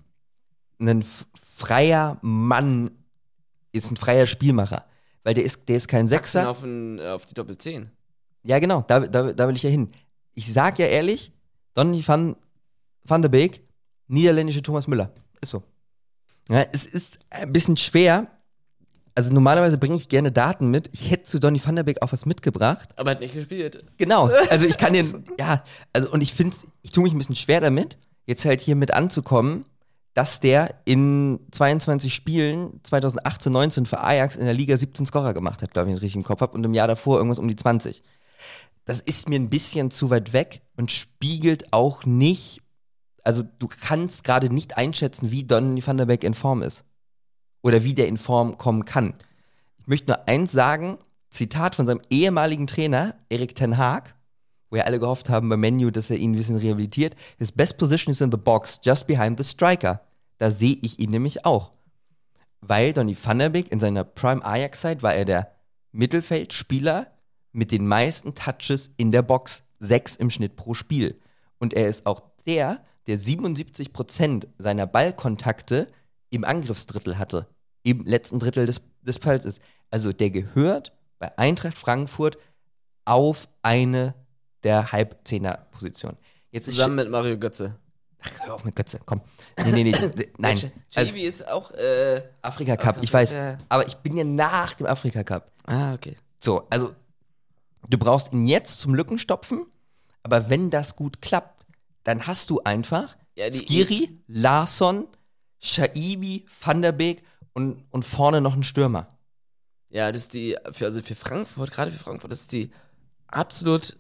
ein freier Mann ist, ein freier Spielmacher. Weil der ist, der ist kein Sechser. Auf, ein, auf die Doppel-zehn. Ja, genau, da, da, da will ich ja hin. Ich sag ja ehrlich, Donny van, van der Beek, niederländische Thomas Müller. Ist so. Ja, es ist ein bisschen schwer. Also normalerweise bringe ich gerne Daten mit. Ich hätte zu Donny van der Beek auch was mitgebracht. Aber er hat nicht gespielt. Genau. Also ich kann den, ja, also und ich finde, ich tue mich ein bisschen schwer damit, jetzt halt hier mit anzukommen, dass der in zweiundzwanzig Spielen zweitausendachtzehn, neunzehn für Ajax in der Liga siebzehn Scorer gemacht hat, glaube ich, wenn ich es richtig im Kopf habe, und im Jahr davor irgendwas um die zwanzig. Das ist mir ein bisschen zu weit weg und spiegelt auch nicht, also du kannst gerade nicht einschätzen, wie Donny van der Beek in Form ist. Oder wie der in Form kommen kann. Ich möchte nur eins sagen, Zitat von seinem ehemaligen Trainer, Erik ten Hag, wo ja alle gehofft haben bei Man U, dass er ihn ein bisschen rehabilitiert. His best position is in the box, just behind the striker. Da sehe ich ihn nämlich auch. Weil Donny van der Beek in seiner Prime Ajax-Zeit war er der Mittelfeldspieler mit den meisten Touches in der Box. Sechs im Schnitt pro Spiel. Und er ist auch der, der siebenundsiebzig Prozent seiner Ballkontakte im Angriffsdrittel hatte. Im letzten Drittel des, des Feldes. Also der gehört bei Eintracht Frankfurt auf eine der Halbzehner-Positionen. Jetzt Zusammen mit Mario Götze. Ach, hör auf mit Götze, komm. Nee, nee, nee, nein. Also, J B ist auch, äh... Afrika Cup, ich weiß. Ja. Aber ich bin ja nach dem Afrika Cup. Ah, okay. So, also, du brauchst ihn jetzt zum Lückenstopfen, aber wenn das gut klappt, dann hast du einfach ja, die Skiri, Larsson, Shaibi, Van der Beek und, und vorne noch einen Stürmer. Ja, das ist die, für, also für Frankfurt, gerade für Frankfurt, das ist die absolut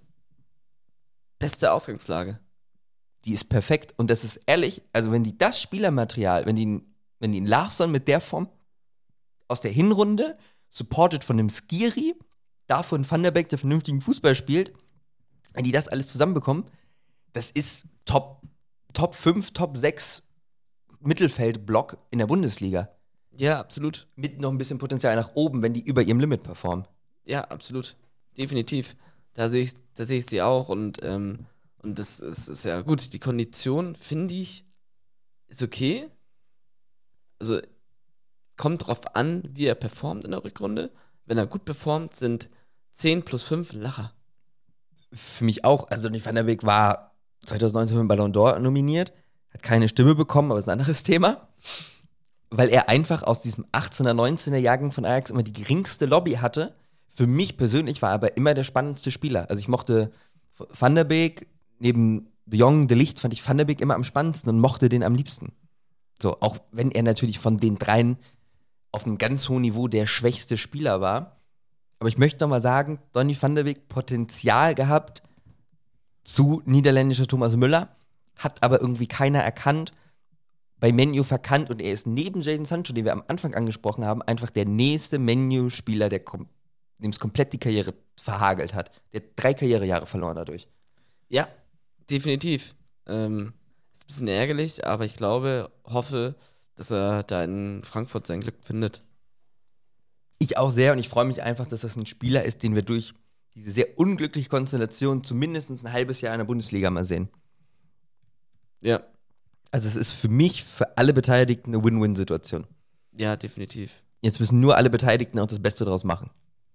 beste Ausgangslage. Die ist perfekt und das ist ehrlich, also wenn die das Spielermaterial, wenn die, wenn die einen Larsson mit der Form aus der Hinrunde, supported von dem Skiri, davon Van der Beek, der vernünftigen Fußball spielt, wenn die das alles zusammenbekommen, das ist Top, Top fünf, Top sechs Mittelfeldblock in der Bundesliga. Ja, absolut. Mit noch ein bisschen Potenzial nach oben, wenn die über ihrem Limit performen. Ja, absolut. Definitiv. Da sehe ich, da sehe ich sie auch und, ähm, und das ist, ist ja gut. Die Kondition, finde ich, ist okay. Also, kommt drauf an, wie er performt in der Rückrunde. Wenn er gut performt, sind zehn plus fünf ein Lacher. Für mich auch. Also Donny van der Beek war zwanzig neunzehn für den Ballon d'Or nominiert, hat keine Stimme bekommen, aber ist ein anderes Thema. Weil er einfach aus diesem achtzehner, neunzehner Jahrgang von Ajax immer die geringste Lobby hatte. Für mich persönlich war er aber immer der spannendste Spieler. Also ich mochte Van der Beek, neben De Jong, De Ligt fand ich Van der Beek immer am spannendsten und mochte den am liebsten. So, auch wenn er natürlich von den dreien auf einem ganz hohen Niveau der schwächste Spieler war. Aber ich möchte noch mal sagen, Donny van der Beek Potenzial gehabt zu niederländischer Thomas Müller, hat aber irgendwie keiner erkannt, bei Man U verkannt und er ist neben Jadon Sancho, den wir am Anfang angesprochen haben, einfach der nächste Man U-Spieler, der kom- dem es komplett die Karriere verhagelt hat. Der hat drei Karrierejahre verloren dadurch. Ja, definitiv. Ähm, ist ein bisschen ärgerlich, aber ich glaube, hoffe, dass er da in Frankfurt sein Glück findet. Ich auch sehr und ich freue mich einfach, dass das ein Spieler ist, den wir durch diese sehr unglückliche Konstellation zumindest ein halbes Jahr in der Bundesliga mal sehen. Ja. Also es ist für mich, für alle Beteiligten eine Win-Win-Situation. Ja, definitiv. Jetzt müssen nur alle Beteiligten auch das Beste draus machen.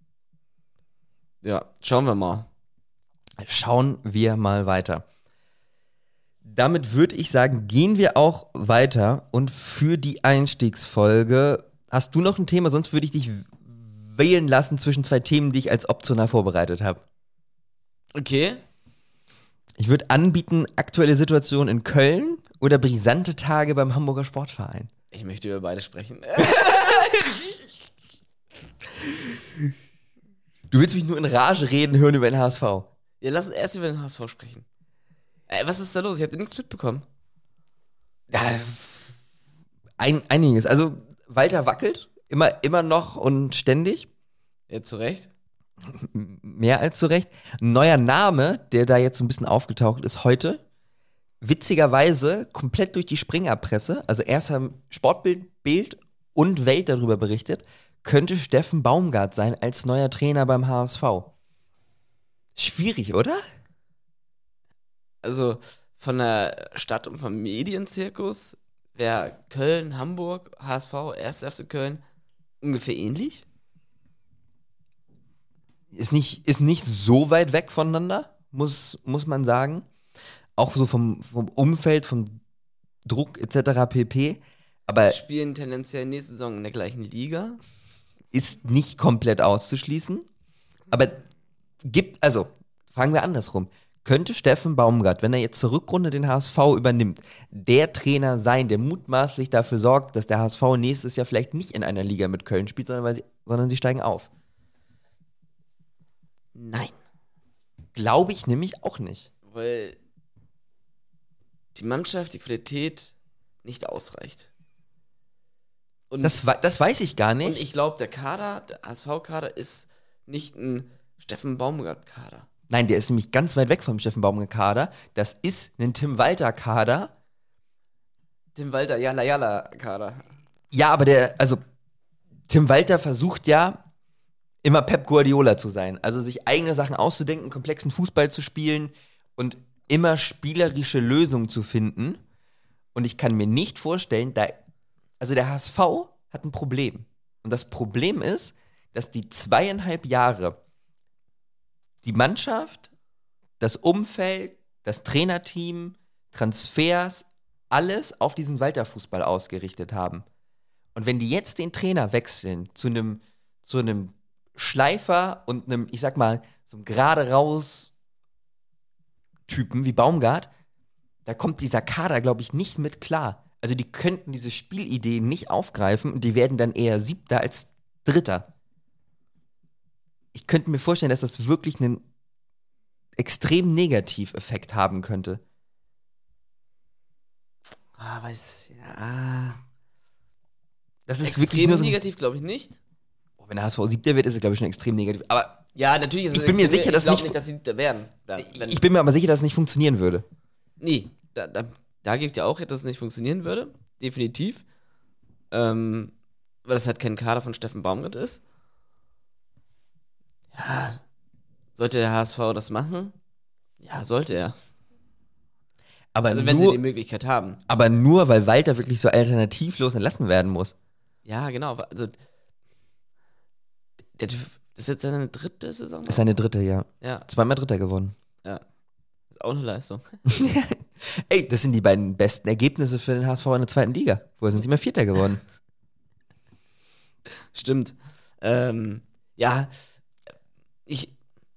Ja, schauen wir mal. Schauen wir mal weiter. Damit würde ich sagen, gehen wir auch weiter und für die Einstiegsfolge hast du noch ein Thema, sonst würde ich dich wählen lassen zwischen zwei Themen, die ich als optional vorbereitet habe. Okay. Ich würde anbieten, aktuelle Situation in Köln oder brisante Tage beim Hamburger Sportverein. Ich möchte über beide sprechen. Du willst mich nur in Rage reden hören über den H S V. Ja, lass uns erst über den H S V sprechen. Ey, was ist da los? Ich habe nichts mitbekommen. Ja, ein, einiges. Also Walter wackelt immer, immer noch und ständig. Ja, zu Recht. Mehr als zu Recht. Ein neuer Name, der da jetzt so ein bisschen aufgetaucht ist heute. Witzigerweise komplett durch die Springerpresse, also erst haben Sportbild, Bild und Welt darüber berichtet, könnte Steffen Baumgart sein als neuer Trainer beim H S V. Schwierig, oder? Also von der Stadt und vom Medienzirkus wäre Köln, Hamburg, H S V, erster F C Köln ungefähr ähnlich. Ist nicht, ist nicht so weit weg voneinander, muss, muss man sagen. Auch so vom, vom Umfeld, vom Druck et cetera pp. Aber Spielen tendenziell nächste Saison in der gleichen Liga. ist nicht komplett auszuschließen. Aber gibt, also, fragen wir andersrum. Könnte Steffen Baumgart, wenn er jetzt zur Rückrunde den H S V übernimmt, der Trainer sein, der mutmaßlich dafür sorgt, dass der H S V nächstes Jahr vielleicht nicht in einer Liga mit Köln spielt, sondern, weil sie, sondern sie steigen auf? Nein. Glaube ich nämlich auch nicht. Weil die Mannschaft, die Qualität nicht ausreicht. Und, Das, wei- das weiß ich gar nicht. und ich glaube, der Kader, der H S V-Kader ist nicht ein Steffen Baumgart-Kader. Nein, der ist nämlich ganz weit weg vom Steffen Baumgart-Kader. Das ist ein Tim Walter-Kader. Tim Walter, Jalla Jalla-Kader. Ja, aber der, also Tim Walter versucht ja immer Pep Guardiola zu sein. Also sich eigene Sachen auszudenken, komplexen Fußball zu spielen und immer spielerische Lösungen zu finden. Und ich kann mir nicht vorstellen, da, also der H S V hat ein Problem. Und das Problem ist, dass die zweieinhalb Jahre die Mannschaft, das Umfeld, das Trainerteam, Transfers, alles auf diesen Walter-Fußball ausgerichtet haben. Und wenn die jetzt den Trainer wechseln zu einem zu einem Schleifer und einem, ich sag mal, so einem gerade raus Typen wie Baumgart, da kommt dieser Kader, glaube ich, nicht mit klar. Also die könnten diese Spielideen nicht aufgreifen und die werden dann eher Siebter als Dritter. Ich könnte mir vorstellen, dass das wirklich einen extrem Negativeffekt haben könnte. Ah, weiß, ja. Das ist wirklich Extrem nur so ein, negativ, glaube ich nicht. oh, wenn der H S V Siebter wird, ist es, glaube ich, schon extrem negativ. Aber Ja, natürlich ist es Ich bin mir extrem- sicher, dass ich glaub nicht- nicht, dass sie Siebter werden. Da, wenn, ich bin mir aber sicher, dass es nicht funktionieren würde. nee, da, da, da gibt ja auch, dass es nicht funktionieren würde. Definitiv. Ähm, weil das halt kein Kader von Steffen Baumgart ist. Ja, sollte der H S V das machen? Ja, sollte er. Aber, Also wenn sie nur, die Möglichkeit haben. aber nur, weil Walter wirklich so alternativlos entlassen werden muss. Ja, genau. Also, der, das ist jetzt seine dritte Saison. Das ist seine dritte, ja. Ja, Zweimal Dritter gewonnen. Ja. Ist auch eine Leistung. Ey, das sind die beiden besten Ergebnisse für den H S V in der zweiten Liga. Vorher sind sie immer Vierter geworden. Stimmt. Ähm, ja, ich.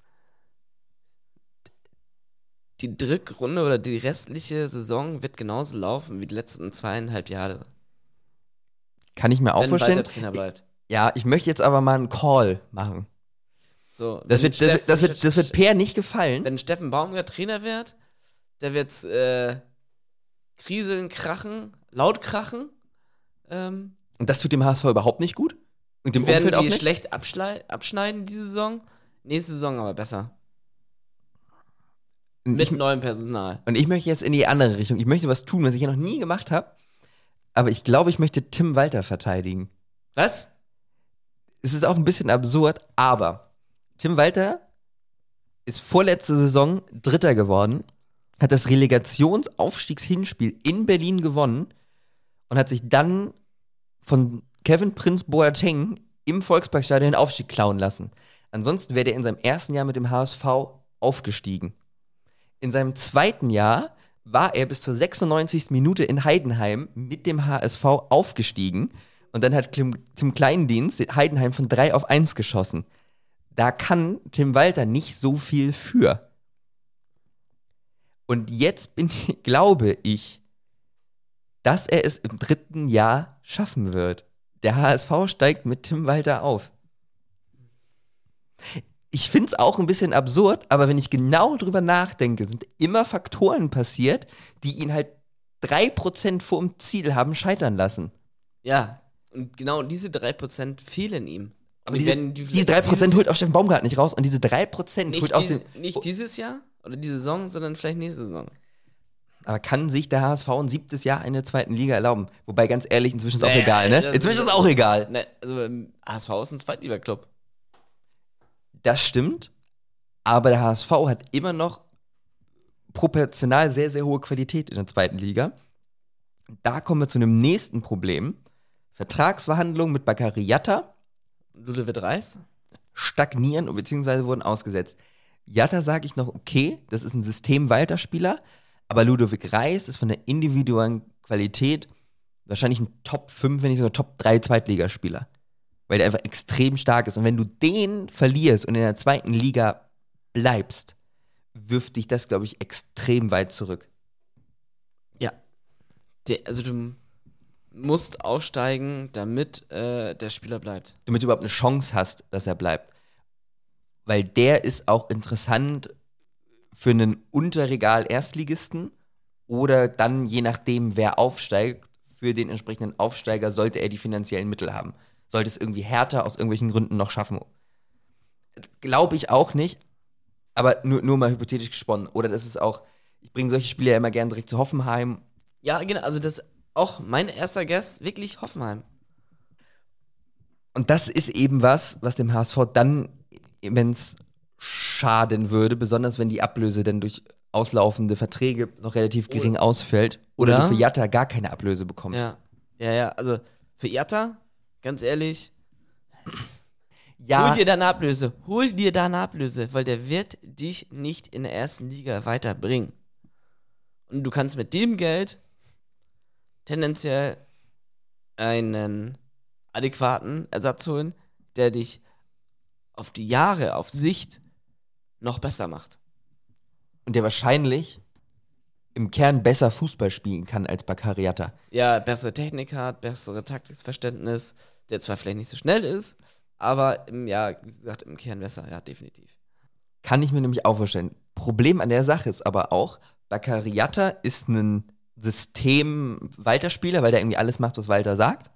Die Rückrunde oder die restliche Saison wird genauso laufen wie die letzten zweieinhalb Jahre. Kann ich mir auch Wenn vorstellen. Walter Trainer bleibt. Ja, ich möchte jetzt aber mal einen Call machen. So, Das wenn wird, das, Steff- das, wird, das wird Per nicht gefallen. Wenn Steffen Baumgart Trainer wird, der wird äh, kriseln, krachen, laut krachen. Ähm, Und das tut dem H S V überhaupt nicht gut. Und dem die werden Umfeld auch die nicht. schlecht abschlei- abschneiden diese Saison. Nächste Saison aber besser. Und Mit ich, neuem Personal. und ich möchte jetzt in die andere Richtung. Ich möchte was tun, was ich ja noch nie gemacht habe. Aber ich glaube, ich möchte Tim Walter verteidigen. Was? Es ist auch ein bisschen absurd, aber Tim Walter ist vorletzte Saison Dritter geworden, hat das Relegationsaufstiegshinspiel in Berlin gewonnen und hat sich dann von Kevin Prince Boateng im Volksparkstadion den Aufstieg klauen lassen. Ansonsten wäre er in seinem ersten Jahr mit dem H S V aufgestiegen. In seinem zweiten Jahr war er bis zur sechsundneunzigsten Minute in Heidenheim mit dem H S V aufgestiegen und dann hat Tim, Tim Kleindienst Heidenheim von drei auf eins geschossen. Da kann Tim Walter nicht so viel für. Und jetzt bin ich, glaube ich, dass er es im dritten Jahr schaffen wird. Der H S V steigt mit Tim Walter auf. Ich finde es auch ein bisschen absurd, aber wenn ich genau drüber nachdenke, sind immer Faktoren passiert, die ihn halt drei Prozent vor dem Ziel haben scheitern lassen. Ja, und genau diese drei Prozent fehlen ihm. Aber Die diese, werden- die- diese drei Prozent dieses- holt auch Steffen Baumgart nicht raus und diese drei Prozent Nicht, holt aus diese, den... nicht dieses Jahr oder diese Saison, sondern vielleicht nächste Saison. Aber kann sich der H S V ein siebtes Jahr in der zweiten Liga erlauben? Wobei, ganz ehrlich, inzwischen ist auch Naja, egal, ne? das- Inzwischen ist es auch egal. Ne, also ähm, H S V ist ein Zweitliga-Club. Das stimmt, aber der H S V hat immer noch proportional sehr, sehr hohe Qualität in der zweiten Liga. Da kommen wir zu einem nächsten Problem. Vertragsverhandlungen mit Bakary Jatta Ludovic Reis? stagnieren bzw. wurden ausgesetzt. Jatta sage ich noch, okay, das ist ein System-Walter-Spieler, aber Ludovic Reis ist von der individuellen Qualität wahrscheinlich ein Top fünf, wenn nicht sogar Top drei Zweitligaspieler. Weil der einfach extrem stark ist. Und wenn du den verlierst und in der zweiten Liga bleibst, wirft dich das, glaube ich, extrem weit zurück. Ja. Der, also du musst aufsteigen, damit äh, der Spieler bleibt. Damit du überhaupt eine Chance hast, dass er bleibt. Weil der ist auch interessant für einen Unterregal-Erstligisten oder dann, je nachdem, wer aufsteigt, für den entsprechenden Aufsteiger sollte er die finanziellen Mittel haben. Sollte es irgendwie Hertha aus irgendwelchen Gründen noch schaffen. Glaube ich auch nicht, aber nur, nur mal hypothetisch gesponnen. Oder das ist auch, ich bringe solche Spiele ja immer gerne direkt zu Hoffenheim. Ja, genau, also das ist auch mein erster Guess, wirklich Hoffenheim. Und das ist eben was, was dem H S V dann immens schaden würde, besonders wenn die Ablöse dann durch auslaufende Verträge noch relativ gering ausfällt oder, Oder? du für Jatta gar keine Ablöse bekommst. Ja, ja, ja, also für Jatta, ganz ehrlich, Ja, hol dir da eine Ablöse, hol dir da eine Ablöse, weil der wird dich nicht in der ersten Liga weiterbringen. Und du kannst mit dem Geld tendenziell einen adäquaten Ersatz holen, der dich auf die Jahre, auf Sicht noch besser macht. und der wahrscheinlich im Kern besser Fußball spielen kann als Bakary Jatta. Ja, bessere Technik hat, bessere Taktikverständnis, der zwar vielleicht nicht so schnell ist, aber im, ja, wie gesagt, im Kern besser, ja, definitiv. Kann ich mir nämlich auch vorstellen. Problem an der Sache ist aber auch, Bakary Jatta ist ein System-Walter-Spieler, weil der irgendwie alles macht, was Walter sagt.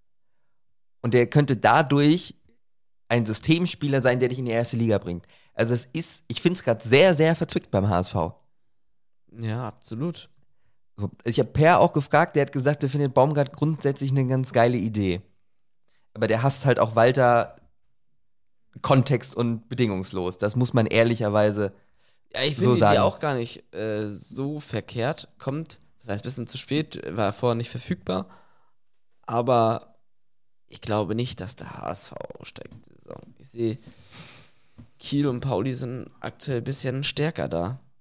Und der könnte dadurch ein Systemspieler sein, der dich in die erste Liga bringt. Also es ist, ich finde es gerade sehr, sehr verzwickt beim H S V. Ja, absolut. So, ich habe Per auch gefragt, der hat gesagt, der findet Baumgart grundsätzlich eine ganz geile Idee. Aber der hasst halt auch Walter kontext- und bedingungslos. Das muss man ehrlicherweise Ja, ich so finde die sagen. auch gar nicht äh, so verkehrt. Kommt, das heißt, ein bisschen zu spät, war vorher nicht verfügbar. Aber ich glaube nicht, dass der H S V aussteigt in die Saison. Ich sehe, Kiel und Pauli sind aktuell ein bisschen stärker da.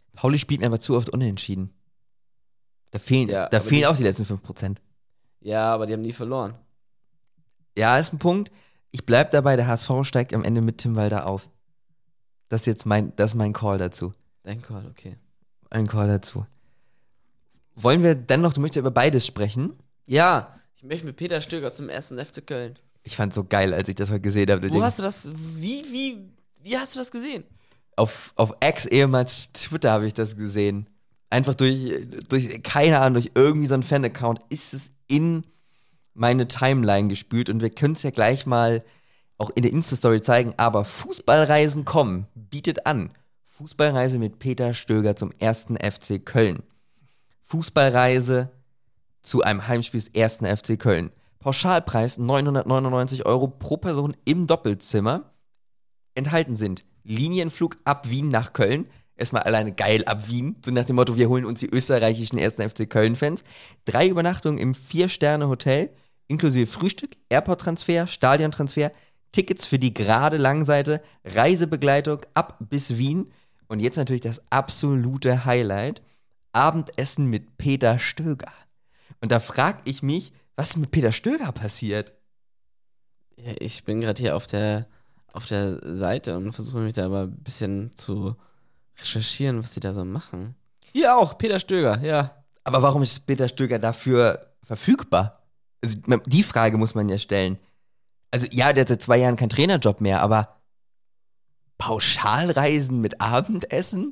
Pauli spielt mir aber zu oft unentschieden. Da fehlen, Ja, da aber fehlen die- auch die letzten fünf Prozent. Ja, aber die haben nie verloren. Ja, ist ein Punkt. Ich bleib dabei, der H S V steigt am Ende mit Tim Walter auf. Das ist jetzt mein, das ist mein Call dazu. Dein Call, okay. Ein Call dazu. Wollen wir dann noch, du möchtest ja über beides sprechen? Ja, ich möchte mit Peter Stöger zum ersten F C Köln. Ich fand's so geil, als ich das heute gesehen habe. Wo hast du das, wie, wie, wie hast du das gesehen? Auf, auf X, ehemals Twitter, habe ich das gesehen. Einfach durch, durch, keine Ahnung, durch irgendwie so einen Fan-Account ist es in meine Timeline gespült und wir können es ja gleich mal auch in der Insta-Story zeigen, aber Fußballreisen kommen, bietet an. Fußballreise mit Peter Stöger zum ersten F C Köln. Fußballreise zu einem Heimspiel des ersten F C Köln. Pauschalpreis neunhundertneunundneunzig Euro pro Person im Doppelzimmer. Enthalten sind Linienflug ab Wien nach Köln. Erstmal alleine geil ab Wien. So nach dem Motto, wir holen uns die österreichischen ersten F C Köln-Fans. Drei Übernachtungen im Vier-Sterne-Hotel, inklusive Frühstück, Airport-Transfer, Stadiontransfer, Tickets für die gerade Langseite, Reisebegleitung ab bis Wien. Und jetzt natürlich das absolute Highlight. Abendessen mit Peter Stöger. Und da frage ich mich, was ist mit Peter Stöger passiert? Ja, ich bin gerade hier auf der, auf der Seite und versuche mich da aber ein bisschen zu recherchieren, was die da so machen. Hier auch, Peter Stöger, ja. Aber warum ist Peter Stöger dafür verfügbar? Also, die Frage muss man ja stellen. Also ja, der hat seit zwei Jahren keinen Trainerjob mehr, aber Pauschalreisen mit Abendessen?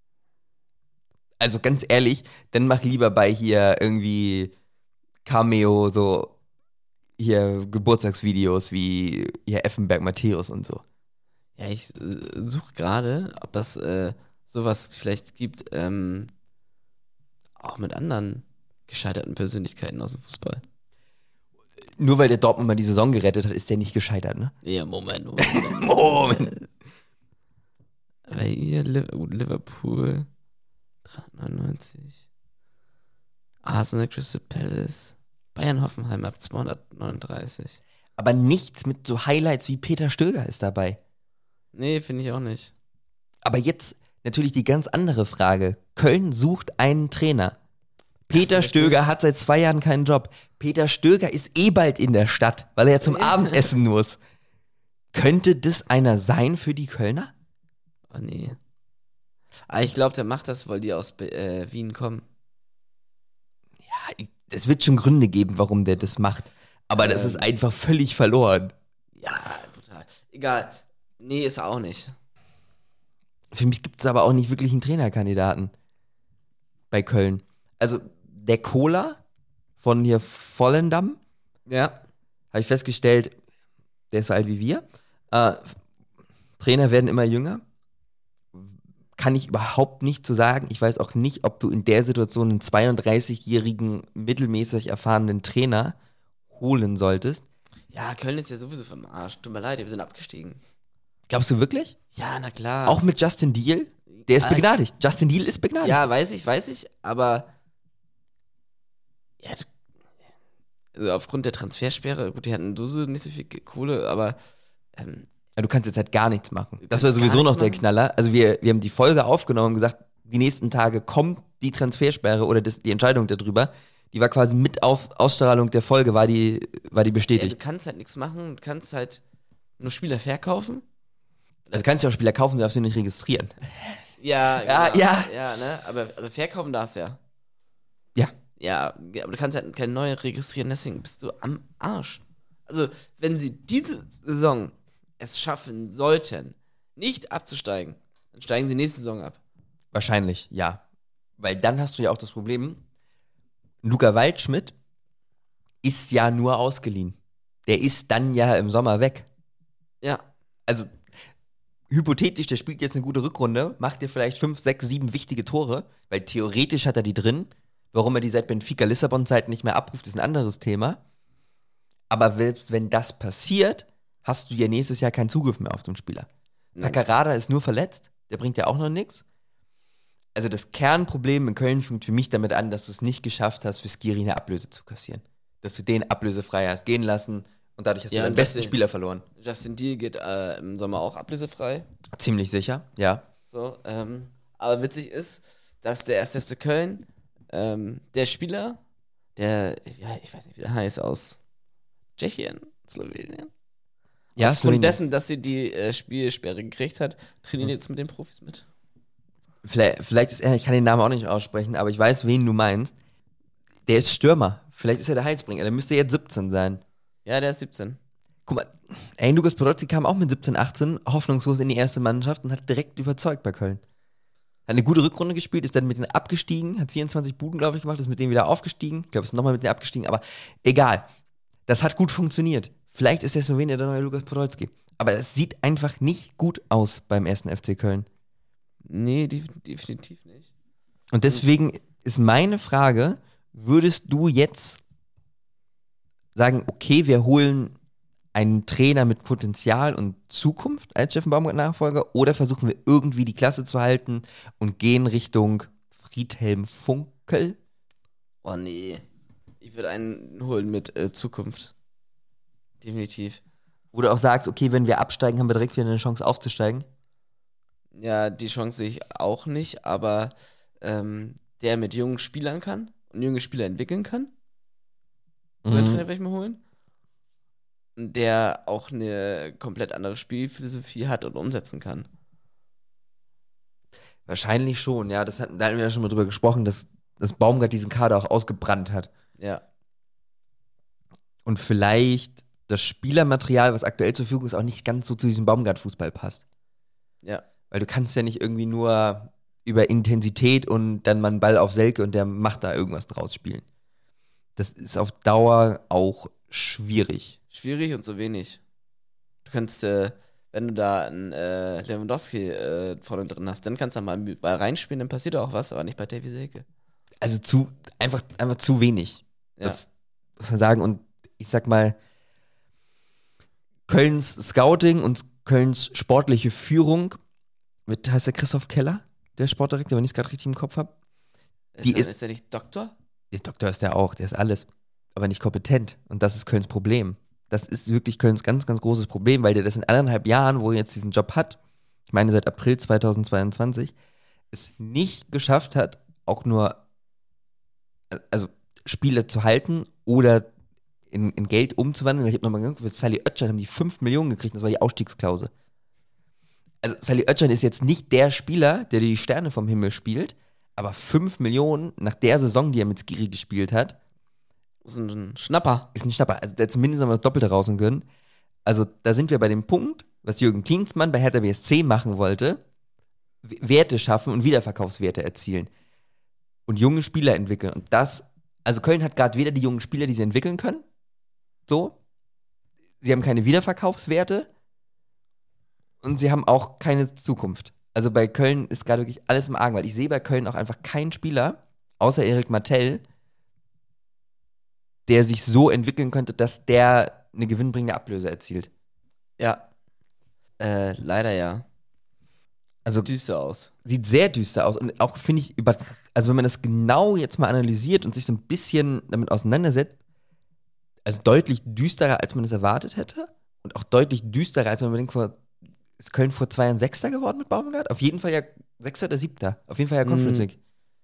Also ganz ehrlich, dann mach lieber bei hier irgendwie Cameo, so hier Geburtstagsvideos wie hier Effenberg Matthäus und so. Ja, ich äh, suche gerade, ob es äh, sowas vielleicht gibt, ähm, auch mit anderen gescheiterten Persönlichkeiten aus dem Fußball. Nur weil der Dortmund mal die Saison gerettet hat, ist der nicht gescheitert, ne? Ja, Moment, Moment. Moment. Aber hier, Liv- gut, Liverpool, dreihundertneunundneunzig. Arsenal, Crystal Palace, Bayern Hoffenheim ab zweihundertneununddreißig. Aber nichts mit so Highlights wie Peter Stöger ist dabei. Nee, finde ich auch nicht. Aber jetzt natürlich die ganz andere Frage. Köln sucht einen Trainer. Peter Stöger hat seit zwei Jahren keinen Job. Peter Stöger ist eh bald in der Stadt, weil er ja zum Abendessen muss. Könnte das einer sein für die Kölner? Oh nee. Aber ich glaube, der macht das, weil die aus Be- äh, Wien kommen. Ja, es wird schon Gründe geben, warum der das macht. Aber das Ähm. ist einfach völlig verloren. Ja, total. Egal. Nee, ist er auch nicht. Für mich gibt es aber auch nicht wirklich einen Trainerkandidaten bei Köln. Also der Kohler von hier Vollendam, Ja. habe ich festgestellt, der ist so alt wie wir. Äh, Trainer werden immer jünger. Kann ich überhaupt nicht zu sagen. Ich weiß auch nicht, ob du in der Situation einen zweiunddreißigjährigen, mittelmäßig erfahrenen Trainer holen solltest. Ja, Köln ist ja sowieso vom Arsch. Tut mir leid, wir sind abgestiegen. Glaubst du wirklich? Ja, na klar. Auch mit Justin Deal? Der ist Ah, begnadigt. Justin Deal ist begnadigt. Ja, weiß ich, weiß ich, aber ja, d- also aufgrund der Transfersperre, gut, die hatten Duse nicht so viel Ge- Kohle, aber ähm, Ja, du kannst jetzt halt gar nichts machen. Du Das war kannst sowieso gar noch nichts der machen? Knaller. Also wir, wir haben die Folge aufgenommen und gesagt, die nächsten Tage kommt die Transfersperre oder das, die Entscheidung darüber. Die war quasi mit auf Ausstrahlung der Folge, war die, war die ja, du bestätigt. kannst halt nichts machen, du kannst halt nur Spieler verkaufen. Also kannst du auch Spieler kaufen, du darfst sie nicht registrieren. Ja, Ja, genau. ja. Ja, ne, aber also verkaufen darfst du ja. Ja. Ja, ja, aber du kannst halt keine neue registrieren, deswegen bist du am Arsch. Also, wenn sie diese Saison es schaffen sollten, nicht abzusteigen, dann steigen sie nächste Saison ab. Wahrscheinlich, ja. Weil dann hast du ja auch das Problem, Luca Waldschmidt ist ja nur ausgeliehen. Der ist dann ja im Sommer weg. Ja. Also hypothetisch, der spielt jetzt eine gute Rückrunde, macht dir vielleicht fünf, sechs, sieben wichtige Tore, weil theoretisch hat er die drin. Warum er die seit Benfica Lissabon-Zeit nicht mehr abruft, ist ein anderes Thema. Aber selbst wenn das passiert, hast du ja nächstes Jahr keinen Zugriff mehr auf den Spieler. Nein. Paccarada ist nur verletzt, der bringt ja auch noch nichts. Also das Kernproblem in Köln fängt für mich damit an, dass du es nicht geschafft hast, für Skiri eine Ablöse zu kassieren. Dass du den ablösefrei hast gehen lassen und dadurch hast Ja, du deinen und besten Justin- Spieler verloren. Justin Deal geht äh, im Sommer auch ablösefrei. Ziemlich sicher, ja. So, ähm, Aber witzig ist, dass der erste F C Köln, ähm, der Spieler, der, ja, ich weiß nicht, wie der heißt, aus Tschechien, Slowenien. Ja, Aufgrund Slowenien. dessen, dass sie die äh, Spielsperre gekriegt hat, trainiert Mhm. jetzt mit den Profis mit. Vielleicht, vielleicht ist er, ich kann den Namen auch nicht aussprechen, aber ich weiß, wen du meinst. Der ist Stürmer. Vielleicht ist er der Heilsbringer. Der müsste jetzt siebzehn sein. Ja, der ist siebzehn. Guck mal, ey, Lukas Podolski kam auch mit siebzehn, achtzehn hoffnungslos in die erste Mannschaft und hat direkt überzeugt bei Köln. Hat eine gute Rückrunde gespielt, ist dann mit denen abgestiegen, hat vierundzwanzig Buden, glaube ich, gemacht, ist mit denen wieder aufgestiegen. Ich glaube, ist nochmal mit denen abgestiegen, aber egal. Das hat gut funktioniert. Vielleicht ist der Slowenier der neue Lukas Podolski. Aber es sieht einfach nicht gut aus beim ersten F C Köln. Nee, def- definitiv nicht. Und deswegen ist meine Frage, würdest du jetzt sagen, okay, wir holen einen Trainer mit Potenzial und Zukunft als Steffen Baumgart-Nachfolger oder versuchen wir irgendwie die Klasse zu halten und gehen Richtung Friedhelm Funkel? Oh nee. Ich würde einen holen mit äh, Zukunft. Definitiv. Wo du auch sagst, okay, wenn wir absteigen, haben wir direkt wieder eine Chance aufzusteigen? Ja, die Chance sehe ich auch nicht, aber ähm, der mit jungen Spielern kann und junge Spieler entwickeln kann. So einen Trainer werde ich mir holen. Und der auch eine komplett andere Spielphilosophie hat und umsetzen kann. Wahrscheinlich schon, ja. Das hat, da hatten wir ja schon mal drüber gesprochen, dass, dass Baumgart diesen Kader auch ausgebrannt hat. Ja. Und vielleicht das Spielermaterial, was aktuell zur Verfügung ist, auch nicht ganz so zu diesem Baumgart-Fußball passt. Ja. Weil du kannst ja nicht irgendwie nur über Intensität und dann mal einen Ball auf Selke und der macht da irgendwas draus spielen. Das ist auf Dauer auch schwierig. Schwierig und so wenig. Du kannst, äh, wenn du da einen äh, Lewandowski äh, vorne drin hast, dann kannst du da mal einen Ball reinspielen, dann passiert auch was, aber nicht bei Davy Selke. Also zu, einfach, einfach zu wenig. Ja. Das muss man sagen. Und ich sag mal, Kölns Scouting und Kölns sportliche Führung, mit, heißt der Christoph Keller, der Sportdirektor, wenn ich es gerade richtig im Kopf habe. Ist, Die er, ist- ist er nicht Doktor? Der Doktor ist der auch, der ist alles, aber nicht kompetent. Und das ist Kölns Problem. Das ist wirklich Kölns ganz, ganz großes Problem, weil der das in anderthalb Jahren, wo er jetzt diesen Job hat, ich meine seit April zweitausendzweiundzwanzig, es nicht geschafft hat, auch nur, also Spieler zu halten oder in, in Geld umzuwandeln. Ich habe nochmal geguckt, für Salih Özcan haben die fünf Millionen gekriegt, das war die Ausstiegsklausel. Also Salih Özcan ist jetzt nicht der Spieler, der die Sterne vom Himmel spielt, aber fünf Millionen nach der Saison, die er mit Skiri gespielt hat, Das ist ein Schnapper. ist ein Schnapper. Also der hat zumindest noch mal das Doppelte rausholen können. Also da sind wir bei dem Punkt, was Jürgen Klinsmann bei Hertha B S C machen wollte, W- Werte schaffen und Wiederverkaufswerte erzielen. Und junge Spieler entwickeln. Und das, also Köln hat gerade weder die jungen Spieler, die sie entwickeln können, so, sie haben keine Wiederverkaufswerte und sie haben auch keine Zukunft. Also bei Köln ist gerade wirklich alles im Argen, weil ich sehe bei Köln auch einfach keinen Spieler, außer Erik Martell, der sich so entwickeln könnte, dass der eine gewinnbringende Ablöse erzielt. Ja. Äh, leider ja. Also Düster aus. sieht sehr düster aus und auch finde ich über, also wenn man das genau jetzt mal analysiert und sich so ein bisschen damit auseinandersetzt, also deutlich düsterer, als man es erwartet hätte und auch deutlich düsterer, als wenn man denkt, vor, ist Köln vor zwei Jahren Sechster geworden mit Baumgart? Auf jeden Fall ja Sechster oder Siebter. Auf jeden Fall ja Conference Mhm. League.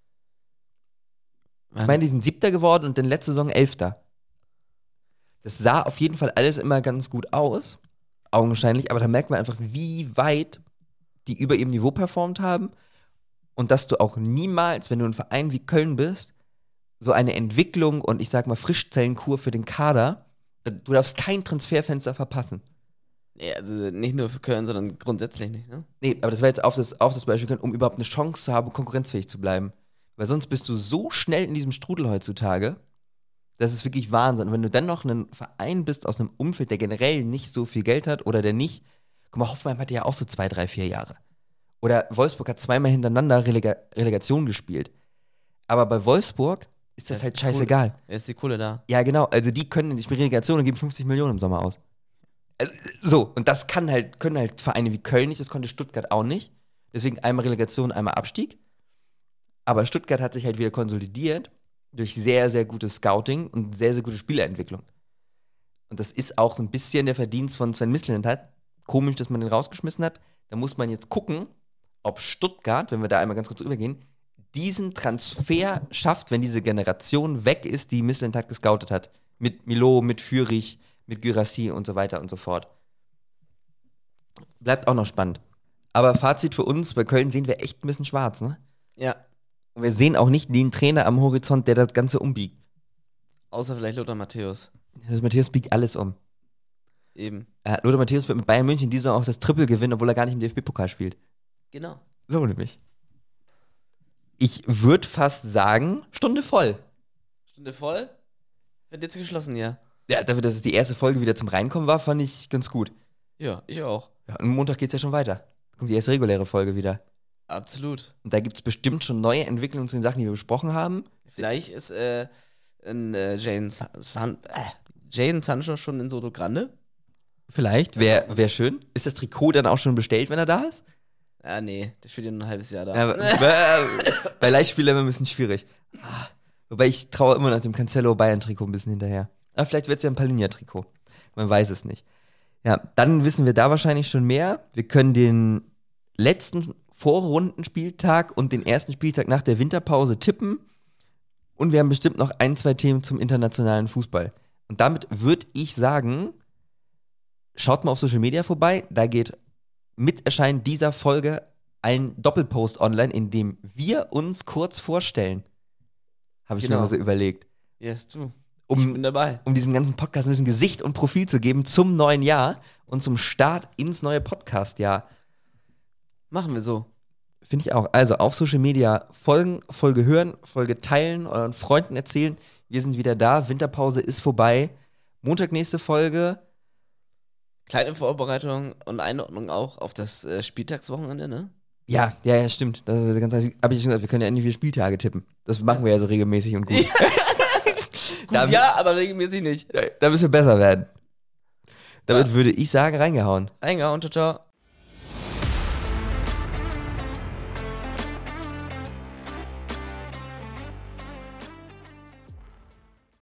Ich meine, die sind Siebter geworden und dann letzte Saison Elfter. Das sah auf jeden Fall alles immer ganz gut aus, augenscheinlich, aber da merkt man einfach, wie weit die über ihrem Niveau performt haben und dass du auch niemals, wenn du ein Verein wie Köln bist, so eine Entwicklung und ich sag mal Frischzellenkur für den Kader, du darfst kein Transferfenster verpassen. Nee, also nicht nur für Köln, sondern grundsätzlich nicht, ne? Nee, aber das war jetzt auf das, auf das Beispiel, Köln, um überhaupt eine Chance zu haben, konkurrenzfähig zu bleiben. Weil sonst bist du so schnell in diesem Strudel heutzutage, das ist wirklich Wahnsinn. Und wenn du dann noch ein Verein bist aus einem Umfeld, der generell nicht so viel Geld hat oder der nicht, guck mal, Hoffenheim hatte ja auch so zwei, drei, vier Jahre. Oder Wolfsburg hat zweimal hintereinander Relega Relegation gespielt. Aber bei Wolfsburg ist das Ja, halt ist scheißegal. Wer ist die Kohle da? Ja, genau. Also die können, die spielen Relegation und geben fünfzig Millionen im Sommer aus. Also, so, und das kann halt, können halt Vereine wie Köln nicht, das konnte Stuttgart auch nicht. Deswegen einmal Relegation, einmal Abstieg. Aber Stuttgart hat sich halt wieder konsolidiert durch sehr, sehr gutes Scouting und sehr, sehr gute Spielerentwicklung. Und das ist auch so ein bisschen der Verdienst von Sven Mislintat. Komisch, dass man den rausgeschmissen hat. Da muss man jetzt gucken, ob Stuttgart, wenn wir da einmal ganz kurz übergehen, diesen Transfer schafft, wenn diese Generation weg ist, die Mislintat gescoutet hat. Mit Milo, mit Fürich, mit Gyrassi und so weiter und so fort. Bleibt auch noch spannend. Aber Fazit für uns, bei Köln sehen wir echt ein bisschen schwarz, ne? Ja. Und wir sehen auch nicht den Trainer am Horizont, der das Ganze umbiegt. Außer vielleicht Lothar Matthäus. Das Matthäus biegt alles um. Eben. Äh, Lothar Matthäus wird mit Bayern München diese Saison auch das Triple gewinnen, obwohl er gar nicht im D F B-Pokal spielt. Genau. So nämlich. Ich würde fast sagen, Stunde voll. Stunde voll? Wird jetzt geschlossen, ja. Ja, dafür, dass es die erste Folge wieder zum Reinkommen war, fand ich ganz gut. Ja, ich auch. Ja, und Montag geht's ja schon weiter. Da kommt die erste reguläre Folge wieder. Absolut. Und da gibt's bestimmt schon neue Entwicklungen zu den Sachen, die wir besprochen haben. Vielleicht ist äh, ein äh, Jaden, San äh, Jaden Sancho schon in Soto Grande. Vielleicht, wäre wär schön. Ist das Trikot dann auch schon bestellt, wenn er da ist? Ah, nee, der spielt ja nur ein halbes Jahr da. Ja, bei, bei Leihspielern immer ein bisschen schwierig. Ah, wobei ich traue immer noch dem Cancelo Bayern-Trikot ein bisschen hinterher. Aber vielleicht wird es ja ein Palinja-Trikot. Man weiß es nicht. Ja, dann wissen wir da wahrscheinlich schon mehr. Wir können den letzten Vorrundenspieltag und den ersten Spieltag nach der Winterpause tippen. Und wir haben bestimmt noch ein, zwei Themen zum internationalen Fußball. Und damit würde ich sagen, schaut mal auf Social Media vorbei. Da geht mit Erscheinen dieser Folge ein Doppelpost online, in dem wir uns kurz vorstellen. Habe ich Genau. mir mal so überlegt. Yes, du. Um, Ich bin dabei. um diesem ganzen Podcast ein bisschen Gesicht und Profil zu geben zum neuen Jahr und zum Start ins neue Podcast-Jahr. Machen wir so. Finde ich auch. Also auf Social Media folgen, Folge hören, Folge teilen, euren Freunden erzählen. Wir sind wieder da. Winterpause ist vorbei. Montag nächste Folge. Kleine Vorbereitung und Einordnung auch auf das äh, Spieltagswochenende, ne? Ja, ja, ja, stimmt. Das ist ganz, hab ich schon gesagt, wir können ja endlich wieder Spieltage tippen. Das machen wir ja so regelmäßig und gut. Gut, Da- ja, aber regelmäßig nicht. Da müssen wir besser werden. Damit Ja. würde ich sagen, reingehauen. Reingehauen, ciao, ciao.